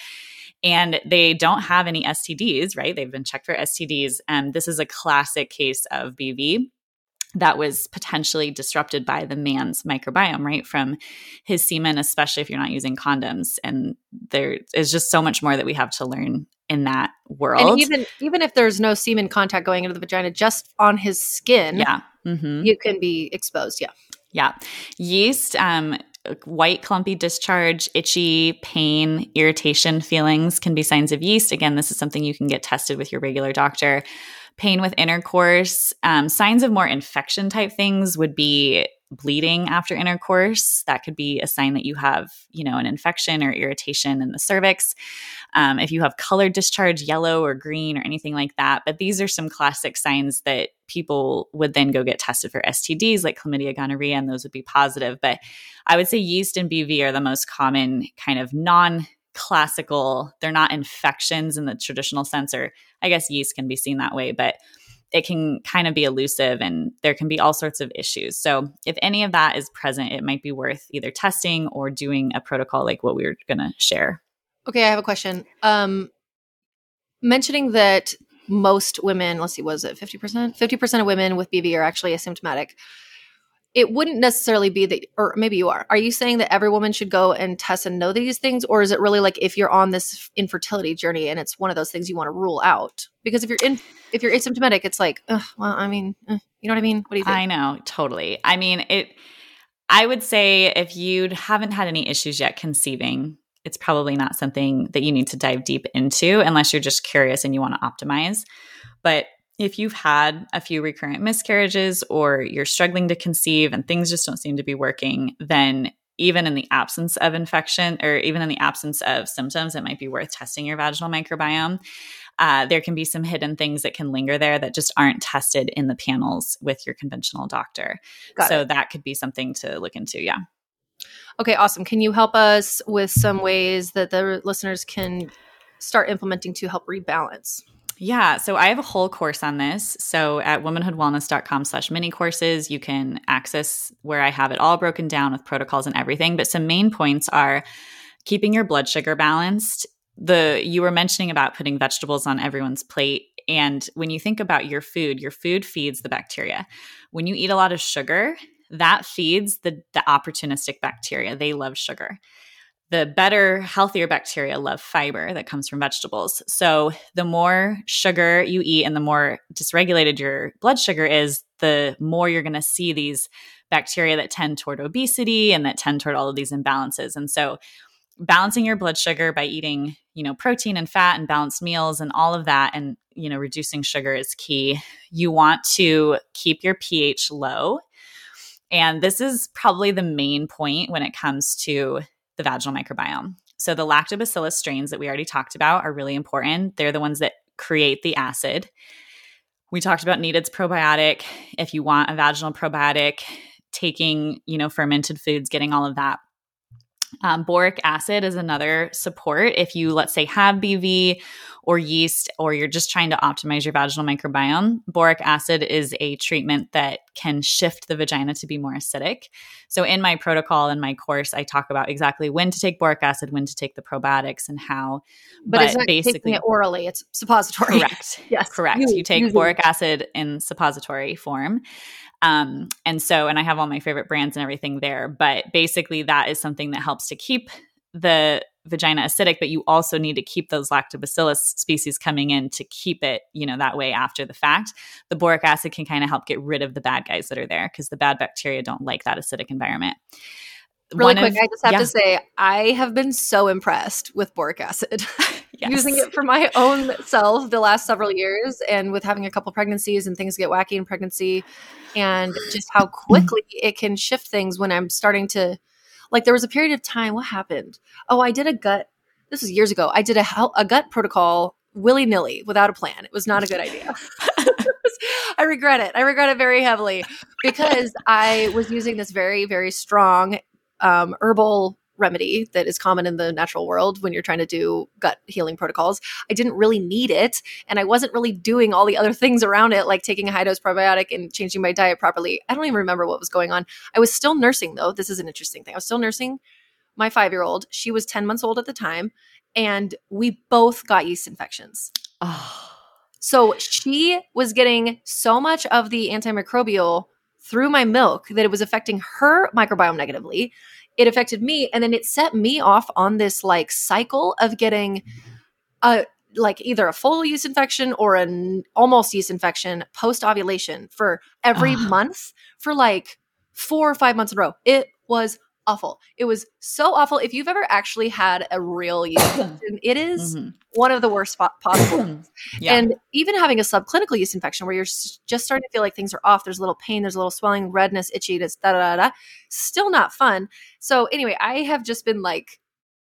A: And they don't have any S T Ds, right? They've been checked for S T Ds. And this is a classic case of B V that was potentially disrupted by the man's microbiome, right? From his semen, especially if you're not using condoms. And there is just so much more that we have to learn in that world.
B: And even even if there's no semen contact going into the vagina, just on his skin,
A: yeah, mm-hmm.
B: you can be exposed. Yeah.
A: Yeah. Yeast, um, white clumpy discharge, itchy, pain, irritation feelings can be signs of yeast. Again, this is something you can get tested with your regular doctor. Pain with intercourse, um, signs of more infection type things would be bleeding after intercourse. That could be a sign that you have, you know, an infection or irritation in the cervix. Um, if you have colored discharge, yellow or green or anything like that. But these are some classic signs that people would then go get tested for S T Ds like chlamydia, gonorrhea, and those would be positive. But I would say yeast and B V are the most common kind of non classical, they're not infections in the traditional sense, or I guess yeast can be seen that way, but it can kind of be elusive and there can be all sorts of issues. So if any of that is present, it might be worth either testing or doing a protocol like what we were going to share.
B: Okay, I have a question. Um, mentioning that most women, let's see, was it fifty percent? fifty percent of women with B V are actually asymptomatic. It wouldn't necessarily be that, or maybe you are. Are you saying that every woman should go and test and know these things? Or is it really like if you're on this infertility journey and it's one of those things you want to rule out? Because if you're in, if you're asymptomatic, it's like, ugh, well, I mean, uh, you know what I mean? What do you think?
A: I know, totally. I mean, it, I would say if you haven't had any issues yet conceiving, it's probably not something that you need to dive deep into unless you're just curious and you want to optimize. But if you've had a few recurrent miscarriages or you're struggling to conceive and things just don't seem to be working, then even in the absence of infection or even in the absence of symptoms, it might be worth testing your vaginal microbiome. Uh, there can be some hidden things that can linger there that just aren't tested in the panels with your conventional doctor.
B: Got
A: so
B: it.
A: that could be something to look into. Yeah.
B: Okay, awesome. Can you help us with some ways that the listeners can start implementing to help rebalance?
A: Yeah. So I have a whole course on this. So at womanhoodwellness.com slash mini courses, you can access where I have it all broken down with protocols and everything. But some main points are keeping your blood sugar balanced. The you were mentioning about putting vegetables on everyone's plate. And when you think about your food, your food feeds the bacteria. When you eat a lot of sugar, that feeds the, the opportunistic bacteria. They love sugar. The better, healthier bacteria love fiber that comes from vegetables. So the more sugar you eat and the more dysregulated your blood sugar is, the more you're going to see these bacteria that tend toward obesity and that tend toward all of these imbalances. And so balancing your blood sugar by eating, you know, protein and fat and balanced meals and all of that, and, you know, reducing sugar is key. You want to keep your pH low. And this is probably the main point when it comes to the vaginal microbiome. So the lactobacillus strains that we already talked about are really important. They're the ones that create the acid. We talked about Needed's probiotic. If you want a vaginal probiotic, taking, you know, fermented foods, getting all of that. Um, boric acid is another support. If you, let's say, have B V or yeast, or you're just trying to optimize your vaginal microbiome, boric acid is a treatment that can shift the vagina to be more acidic. So in my protocol and my course, I talk about exactly when to take boric acid, when to take the probiotics, and how.
B: But, but it's not basically taking it orally; it's suppository.
A: Correct.
B: Yes,
A: correct. You, you take you, boric acid in suppository form. Um, and so, and I have all my favorite brands and everything there, but basically that is something that helps to keep the vagina acidic, but you also need to keep those lactobacillus species coming in to keep it, you know, that way after the fact. The boric acid can kind of help get rid of the bad guys that are there because the bad bacteria don't like that acidic environment.
B: Really
A: One
B: quick,
A: of,
B: I just have
A: yeah.
B: to say, I have been so impressed with boric acid.
A: Yes.
B: Using it for my own self the last several years, and with having a couple pregnancies and things get wacky in pregnancy, and just how quickly it can shift things when I'm starting to, like, there was a period of time, what happened? Oh, I did a gut, this was years ago. I did a, a gut protocol willy-nilly without a plan. It was not a good idea. I regret it. I regret it very heavily because I was using this very, very strong um, herbal remedy that is common in the natural world when you're trying to do gut healing protocols. I didn't really need it, and I wasn't really doing all the other things around it, like taking a high dose probiotic and changing my diet properly. I don't even remember what was going on. I was still nursing, though. This is an interesting thing. I was still nursing my five-year-old. She was ten months old at the time, and we both got yeast infections.
A: Oh.
B: So she was getting so much of the antimicrobial through my milk that it was affecting her microbiome negatively. It affected me, and then it set me off on this like cycle of getting a like either a full yeast infection or an almost yeast infection post ovulation for every
A: Ugh.
B: month for like four or five months in a row. It was awful. It was so awful. If you've ever actually had a real yeast infection, it is
A: Mm-hmm.
B: one of the worst spot possible.
A: Yeah.
B: And even having a subclinical yeast infection where you're s- just starting to feel like things are off, there's a little pain, there's a little swelling, redness, itchiness, da da da da. Still not fun. So anyway, I have just been like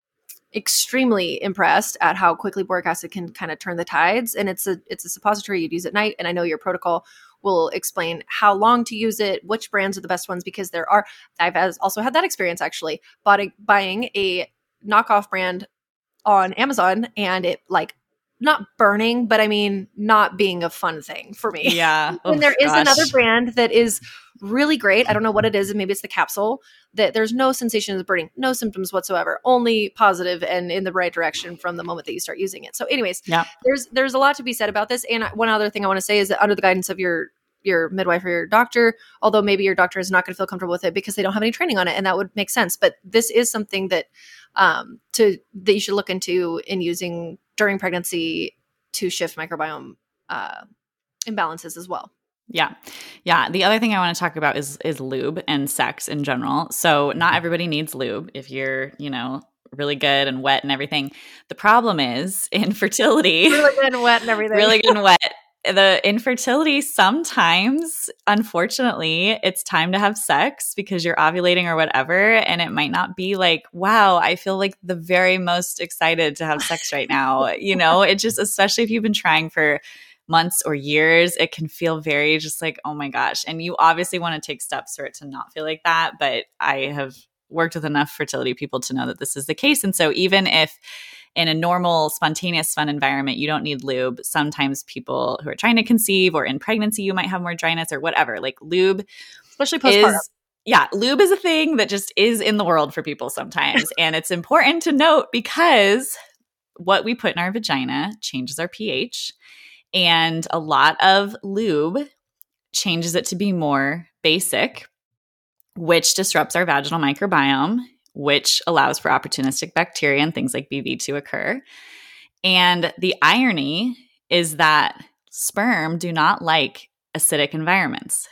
B: extremely impressed at how quickly boric acid can kind of turn the tides. And it's a it's a suppository you'd use at night. And I know your protocol will explain how long to use it, which brands are the best ones, because there are, I've as- also had that experience actually, buying, buying a knockoff brand on Amazon and it like not burning, but I mean, not being a fun thing for me.
A: Yeah.
B: And
A: Oh,
B: there is
A: gosh.
B: another brand that is really great. I don't know what it is. And maybe it's the capsule that there's no sensation of burning, no symptoms whatsoever, only positive and in the right direction from the moment that you start using it. So anyways,
A: Yeah.
B: there's, there's a lot to be said about this. And one other thing I want to say is that under the guidance of your, your midwife or your doctor, although maybe your doctor is not going to feel comfortable with it because they don't have any training on it. And that would make sense. But this is something that, um, to, that you should look into in using during pregnancy to shift microbiome, uh, imbalances as well.
A: Yeah. Yeah. The other thing I want to talk about is is lube and sex in general. So not everybody needs lube if you're, you know, really good and wet and everything. The problem is infertility.
B: Really good and wet and everything.
A: Really good and wet. The infertility, sometimes, unfortunately, it's time to have sex because you're ovulating or whatever. And it might not be like, wow, I feel like the very most excited to have sex right now. You know, it just, especially if you've been trying for months or years, it can feel very just like, oh my gosh. And you obviously want to take steps for it to not feel like that. But I have worked with enough fertility people to know that this is the case. And so even if in a normal, spontaneous, fun environment, you don't need lube, sometimes people who are trying to conceive or in pregnancy, you might have more dryness or whatever. Like lube,
B: especially postpartum.
A: Is, yeah, lube is a thing that just is in the world for people sometimes. And it's important to note because what we put in our vagina changes our pH. And a lot of lube changes it to be more basic, which disrupts our vaginal microbiome, which allows for opportunistic bacteria and things like B V to occur. And the irony is that sperm do not like acidic environments.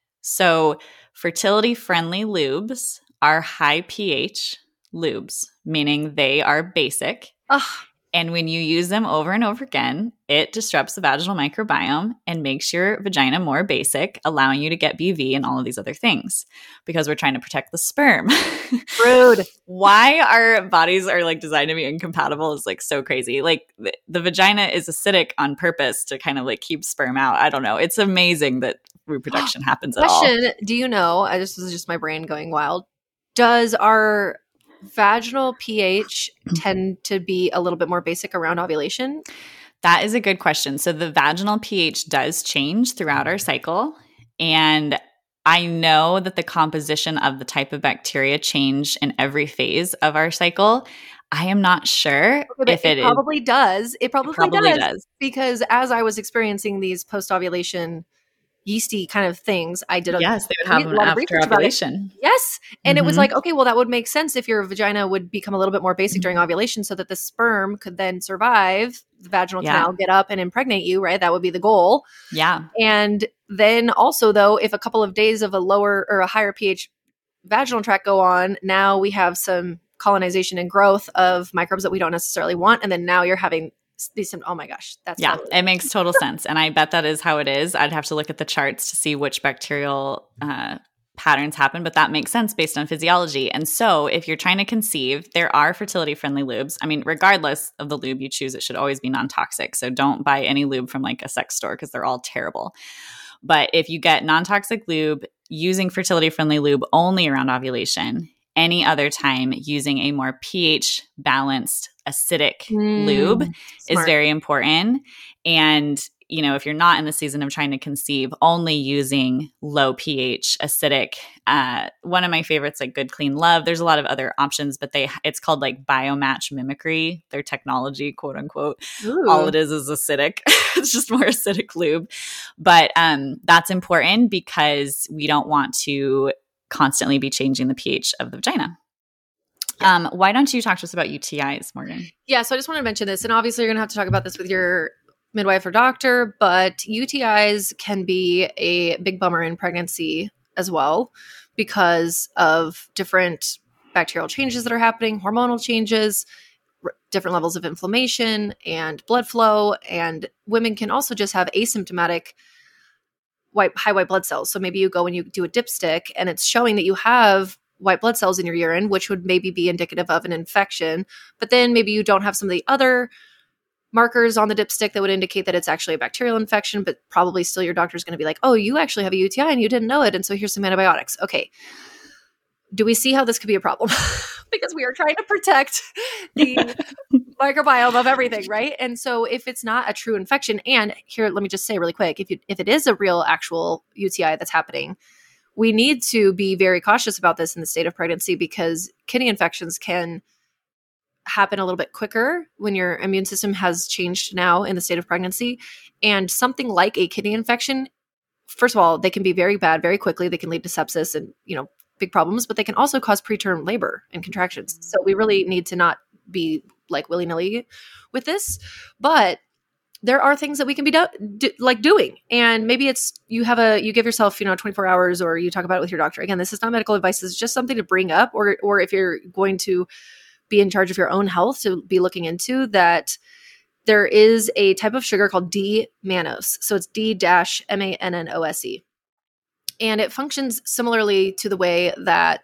A: So fertility-friendly lubes are high pH lubes, meaning they are basic.
B: Ugh.
A: And when you use them over and over again, it disrupts the vaginal microbiome and makes your vagina more basic, allowing you to get B V and all of these other things because we're trying to protect the sperm.
B: Rude.
A: Why our bodies are like designed to be incompatible is like so crazy. Like the, the vagina is acidic on purpose to kind of like keep sperm out. I don't know. It's amazing that reproduction happens at all.
B: Question, do you know, I just, this is just my brain going wild. Does our vaginal pH tend to be a little bit more basic around ovulation?
A: That is a good question. So the vaginal pH does change throughout our cycle. And I know that the composition of the type of bacteria change in every phase of our cycle. I am not sure
B: Okay,
A: if
B: it,
A: it
B: probably is. does. It probably,
A: it probably
B: does,
A: does.
B: Because as I was experiencing these post-ovulation yeasty kind of things. I did a,
A: yes, they would have
B: a
A: them
B: lot of
A: after
B: research about it.
A: ovulation.
B: Yes. And
A: Mhm.
B: it was like, okay, well, that would make sense if your vagina would become a little bit more basic during ovulation so that the sperm could then survive the vaginal
A: Yeah.
B: canal, get up and impregnate you, right? That would be the goal.
A: Yeah.
B: And then also, though, if a couple of days of a lower or a higher pH vaginal tract go on, now we have some colonization and growth of microbes that we don't necessarily want. And then now you're having these, oh my gosh, that's
A: yeah,
B: totally-
A: it makes total sense. And I bet that is how it is. I'd have to look at the charts to see which bacterial uh, patterns happen, but that makes sense based on physiology. And so if you're trying to conceive, there are fertility-friendly lubes. I mean, regardless of the lube you choose, it should always be non-toxic. So don't buy any lube from like a sex store because they're all terrible. But if you get non-toxic lube, using fertility-friendly lube only around ovulation, any other time using a more pH balanced acidic
B: Mm,
A: lube is
B: smart.
A: very important. And, you know, if you're not in the season of trying to conceive, only using low pH acidic. Uh, one of my favorites, like Good Clean Love. There's a lot of other options, but they it's called like biomatch mimicry. Their technology, quote unquote.
B: Ooh.
A: All it is is acidic. It's just more acidic lube. But um, that's important because we don't want to constantly be changing the pH of the vagina. Yeah. Um, why don't you talk to us about U T Is, Morgan?
B: Yeah, so I just want to mention this, and obviously you're going to have to talk about this with your midwife or doctor, but U T Is can be a big bummer in pregnancy as well because of different bacterial changes that are happening, hormonal changes, r- different levels of inflammation and blood flow, and women can also just have asymptomatic white high white blood cells. So maybe you go and you do a dipstick and it's showing that you have white blood cells in your urine, which would maybe be indicative of an infection. But then maybe you don't have some of the other markers on the dipstick that would indicate that it's actually a bacterial infection, but probably still your doctor's going to be like, oh, you actually have a U T I and you didn't know it. And so here's some antibiotics. Okay. Do we see how this could be a problem? Because we are trying to protect the microbiome of everything, right? And so if it's not a true infection, and here, let me just say really quick, if you, if it is a real actual U T I that's happening, we need to be very cautious about this in the state of pregnancy because kidney infections can happen a little bit quicker when your immune system has changed now in the state of pregnancy. And something like a kidney infection, first of all, they can be very bad very quickly. They can lead to sepsis and, you know, big problems, but they can also cause preterm labor and contractions. So we really need to not be like willy-nilly with this. But there are things that we can be do- do, like doing. And maybe it's you have a, you give yourself, you know, twenty-four hours or you talk about it with your doctor. Again, this is not medical advice. This is just something to bring up, or, or if you're going to be in charge of your own health, to be looking into that. There is a type of sugar called D-mannose. So it's D-M A N N O S E. And it functions similarly to the way that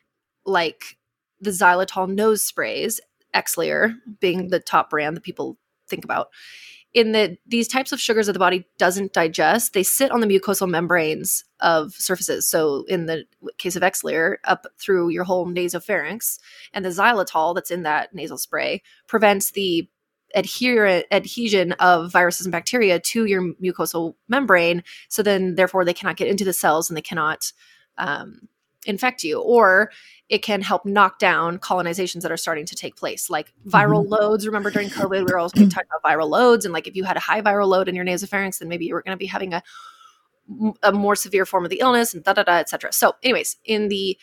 B: like the xylitol nose sprays, Xlear being the top brand that people think about, in that these types of sugars that the body doesn't digest, they sit on the mucosal membranes of surfaces. So in the case of Xlear, up through your whole nasopharynx, and the xylitol that's in that nasal spray prevents the adherent adhesion of viruses and bacteria to your mucosal membrane. So then therefore they cannot get into the cells and they cannot um, infect you. Or it can help knock down colonizations that are starting to take place, like viral mm-hmm. loads. Remember during COVID, we were also talking about viral loads. And like if you had a high viral load in your nasopharynx, then maybe you were going to be having a, a more severe form of the illness and da da da, et cetera. So anyways, in the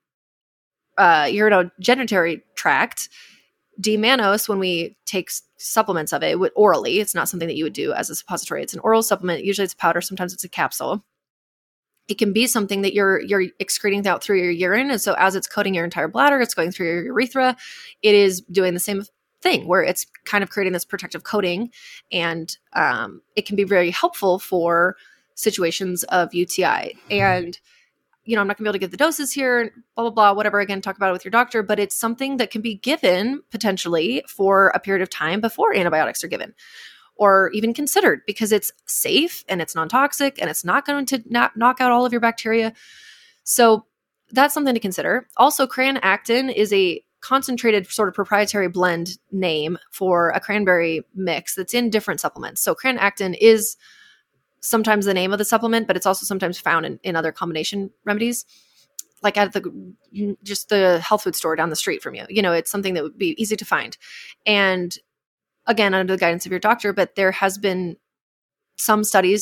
B: uh, urinary tract, D-mannose, when we take supplements of it, it orally, it's not something that you would do as a suppository. It's an oral supplement. Usually it's a powder. Sometimes it's a capsule. It can be something that you're you're excreting out through your urine. And so as it's coating your entire bladder, it's going through your urethra. It is doing the same thing where it's kind of creating this protective coating. And um, it can be very helpful for situations of U T I. And you know, I'm not gonna be able to give the doses here, blah, blah, blah, whatever. Again, talk about it with your doctor, but it's something that can be given potentially for a period of time before antibiotics are given or even considered because it's safe and it's non-toxic and it's not going to not knock out all of your bacteria. So that's something to consider. Also, cran-actin is a concentrated sort of proprietary blend name for a cranberry mix that's in different supplements. So cran-actin is sometimes the name of the supplement, but it's also sometimes found in, in other combination remedies, like at the just the health food store down the street from you. You know, it's something that would be easy to find. And again, under the guidance of your doctor, but there has been some studies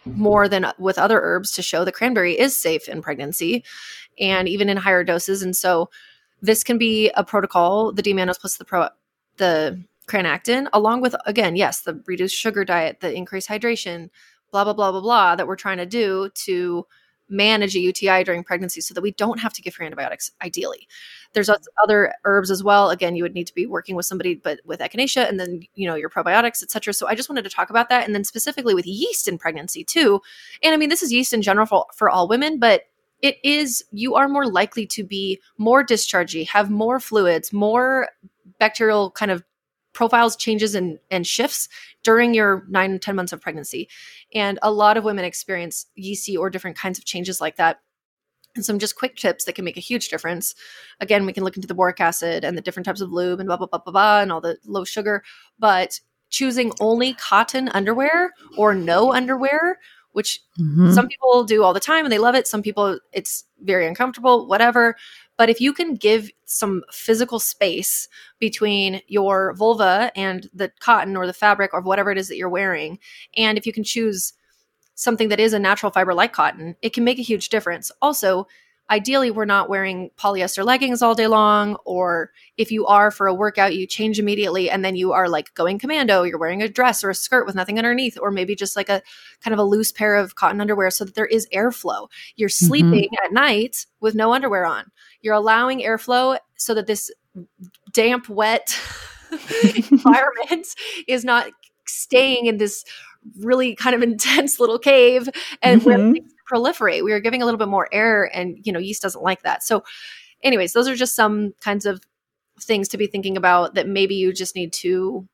B: more than with other herbs to show that cranberry is safe in pregnancy and even in higher doses. And so this can be a protocol, the D-mannose plus the pro, the Cranactin, along with, again, yes, the reduced sugar diet, the increased hydration, blah, blah, blah, blah, blah, that we're trying to do to manage a U T I during pregnancy so that we don't have to give her antibiotics, ideally. There's other herbs as well. Again, you would need to be working with somebody, but with echinacea and then, you know, your probiotics, et cetera. So I just wanted to talk about that. And then specifically with yeast in pregnancy too. And I mean, this is yeast in general for, for all women, but it is, you are more likely to be more dischargey, have more fluids, more bacterial kind of profiles, changes, and, and shifts during your nine and ten months of pregnancy. And a lot of women experience yeasty or different kinds of changes like that. And some just quick tips that can make a huge difference. Again, we can look into the boric acid and the different types of lube and blah, blah, blah, blah, blah, and all the low sugar. But choosing only cotton underwear or no underwear, which mm-hmm. some people do all the time and they love it. Some people, it's very uncomfortable, whatever. But if you can give some physical space between your vulva and the cotton or the fabric or whatever it is that you're wearing, and if you can choose something that is a natural fiber like cotton, it can make a huge difference. Also, ideally, we're not wearing polyester leggings all day long, or if you are for a workout, you change immediately and then you are like going commando, you're wearing a dress or a skirt with nothing underneath, or maybe just like a kind of a loose pair of cotton underwear so that there is airflow. You're sleeping mm-hmm. at night with no underwear on. You're allowing airflow so that this damp, wet environment is not staying in this really kind of intense little cave and mm-hmm. where things proliferate. We are giving a little bit more air, and you know, yeast doesn't like that. So anyways, those are just some kinds of things to be thinking about that maybe you just need to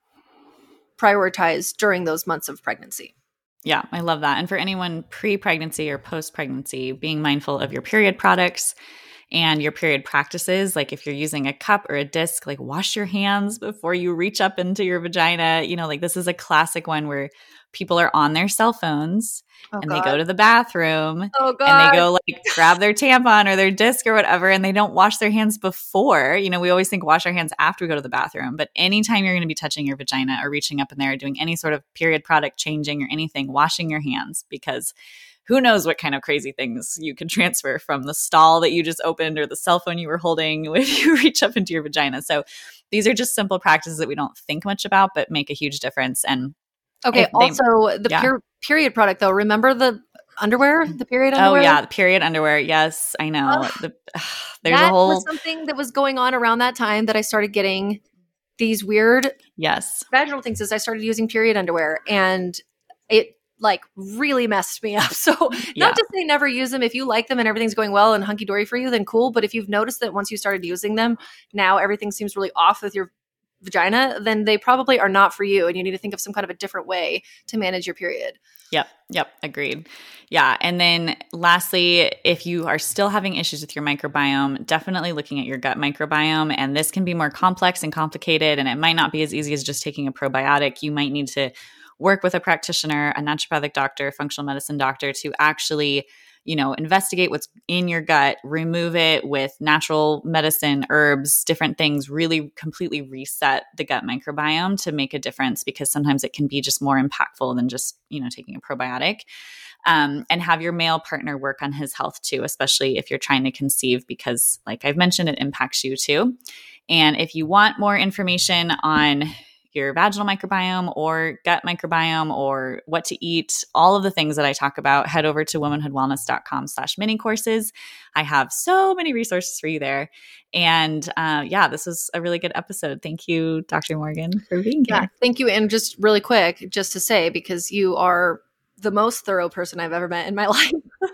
B: prioritize during those months of pregnancy.
A: Yeah, I love that. And for anyone pre-pregnancy or post-pregnancy, being mindful of your period products and your period practices. Like if you're using a cup or a disc, like wash your hands before you reach up into your vagina. You know, like this is a classic one where people are on their cell phones oh, and God. They go to the bathroom oh, and they go like grab their tampon or their disc or whatever, and they don't wash their hands before. You know, we always think wash our hands after we go to the bathroom, but anytime you're going to be touching your vagina or reaching up in there, or doing any sort of period product changing or anything, washing your hands, because who knows what kind of crazy things you can transfer from the stall that you just opened or the cell phone you were holding when you reach up into your vagina. So these are just simple practices that we don't think much about, but make a huge difference. And
B: okay, they, also the yeah. per- period product though, remember the underwear, the period underwear?
A: Oh yeah, the period underwear. Yes, I know. Uh, the, uh, there's
B: that
A: a whole
B: was something that was going on around that time that I started getting these weird
A: yes
B: vaginal things as I started using period underwear, and it like really messed me up. So not yeah. to say never use them. If you like them and everything's going well and hunky dory for you, then cool. But if you've noticed that once you started using them, now everything seems really off with your vagina, then they probably are not for you. And you need to think of some kind of a different way to manage your period.
A: Yep. Yep. Agreed. Yeah. And then lastly, if you are still having issues with your microbiome, definitely looking at your gut microbiome. And this can be more complex and complicated, and it might not be as easy as just taking a probiotic. You might need to work with a practitioner, a naturopathic doctor, functional medicine doctor to actually, you know, investigate what's in your gut, remove it with natural medicine, herbs, different things, really completely reset the gut microbiome to make a difference, because sometimes it can be just more impactful than just, you know, taking a probiotic. Um, and have your male partner work on his health too, especially if you're trying to conceive, because like I've mentioned, it impacts you too. And if you want more information on your vaginal microbiome or gut microbiome or what to eat, all of the things that I talk about, head over to womanhoodwellness.com slash mini courses. I have so many resources for you there. And uh, yeah, this was a really good episode. Thank you, Doctor Morgan, for being here.
B: Yeah, thank you. And just really quick, just to say, because you are the most thorough person I've ever met in my life,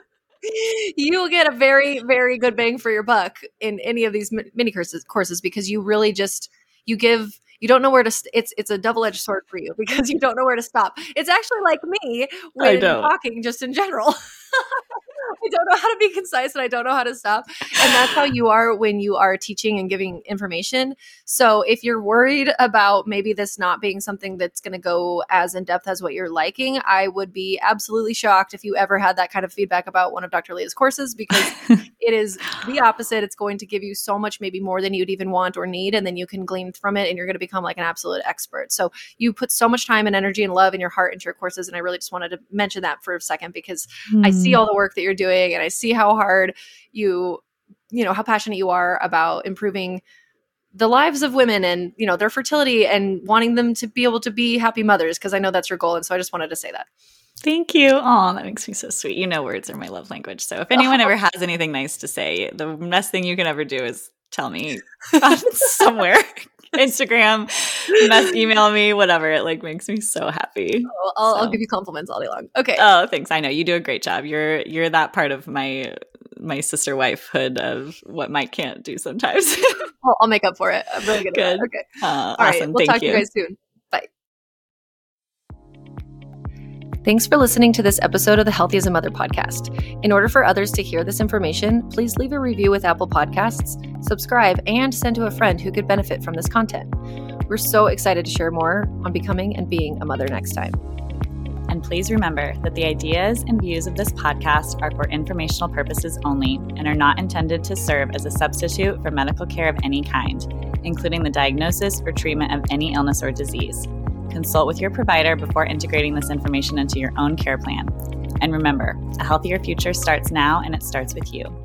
B: you will get a very, very good bang for your buck in any of these mini courses, courses because you really just, you give You don't know where to, st- it's it's a double-edged sword for you because you don't know where to stop. It's actually like me when talking just in general. I don't know how to be concise and I don't know how to stop. And that's how you are when you are teaching and giving information. So if you're worried about maybe this not being something that's going to go as in depth as what you're liking, I would be absolutely shocked if you ever had that kind of feedback about one of Doctor Leah's courses, because it is the opposite. It's going to give you so much, maybe more than you'd even want or need. And then you can glean from it and you're going to become like an absolute expert. So you put so much time and energy and love in your heart into your courses. And I really just wanted to mention that for a second, because mm. I see all the work that you're doing. And I see how hard you, you know, how passionate you are about improving the lives of women and, you know, their fertility and wanting them to be able to be happy mothers, because I know that's your goal. And so I just wanted to say that.
A: Thank you. Oh, that makes me so sweet. You know, words are my love language. So if anyone ever has anything nice to say, the best thing you can ever do is tell me somewhere. Instagram, mess, email me, whatever. It like makes me so happy.
B: Oh, I'll, so. I'll give you compliments all day long. Okay.
A: Oh, thanks. I know you do a great job. You're you're that part of my my sister wifehood of what Mike can't do sometimes.
B: I'll, I'll make up for it. I'm really good. At
A: Good.
B: That. Okay.
A: Uh,
B: all
A: awesome.
B: right. We'll
A: Thank
B: talk
A: you.
B: to you guys soon. Bye. Thanks for listening to this episode of the Healthy as a Mother podcast. In order for others to hear this information, please leave a review with Apple Podcasts, subscribe, and send to a friend who could benefit from this content. We're so excited to share more on becoming and being a mother next time.
A: And please remember that the ideas and views of this podcast are for informational purposes only and are not intended to serve as a substitute for medical care of any kind, including the diagnosis or treatment of any illness or disease. Consult with your provider before integrating this information into your own care plan. And remember, a healthier future starts now, and it starts with you.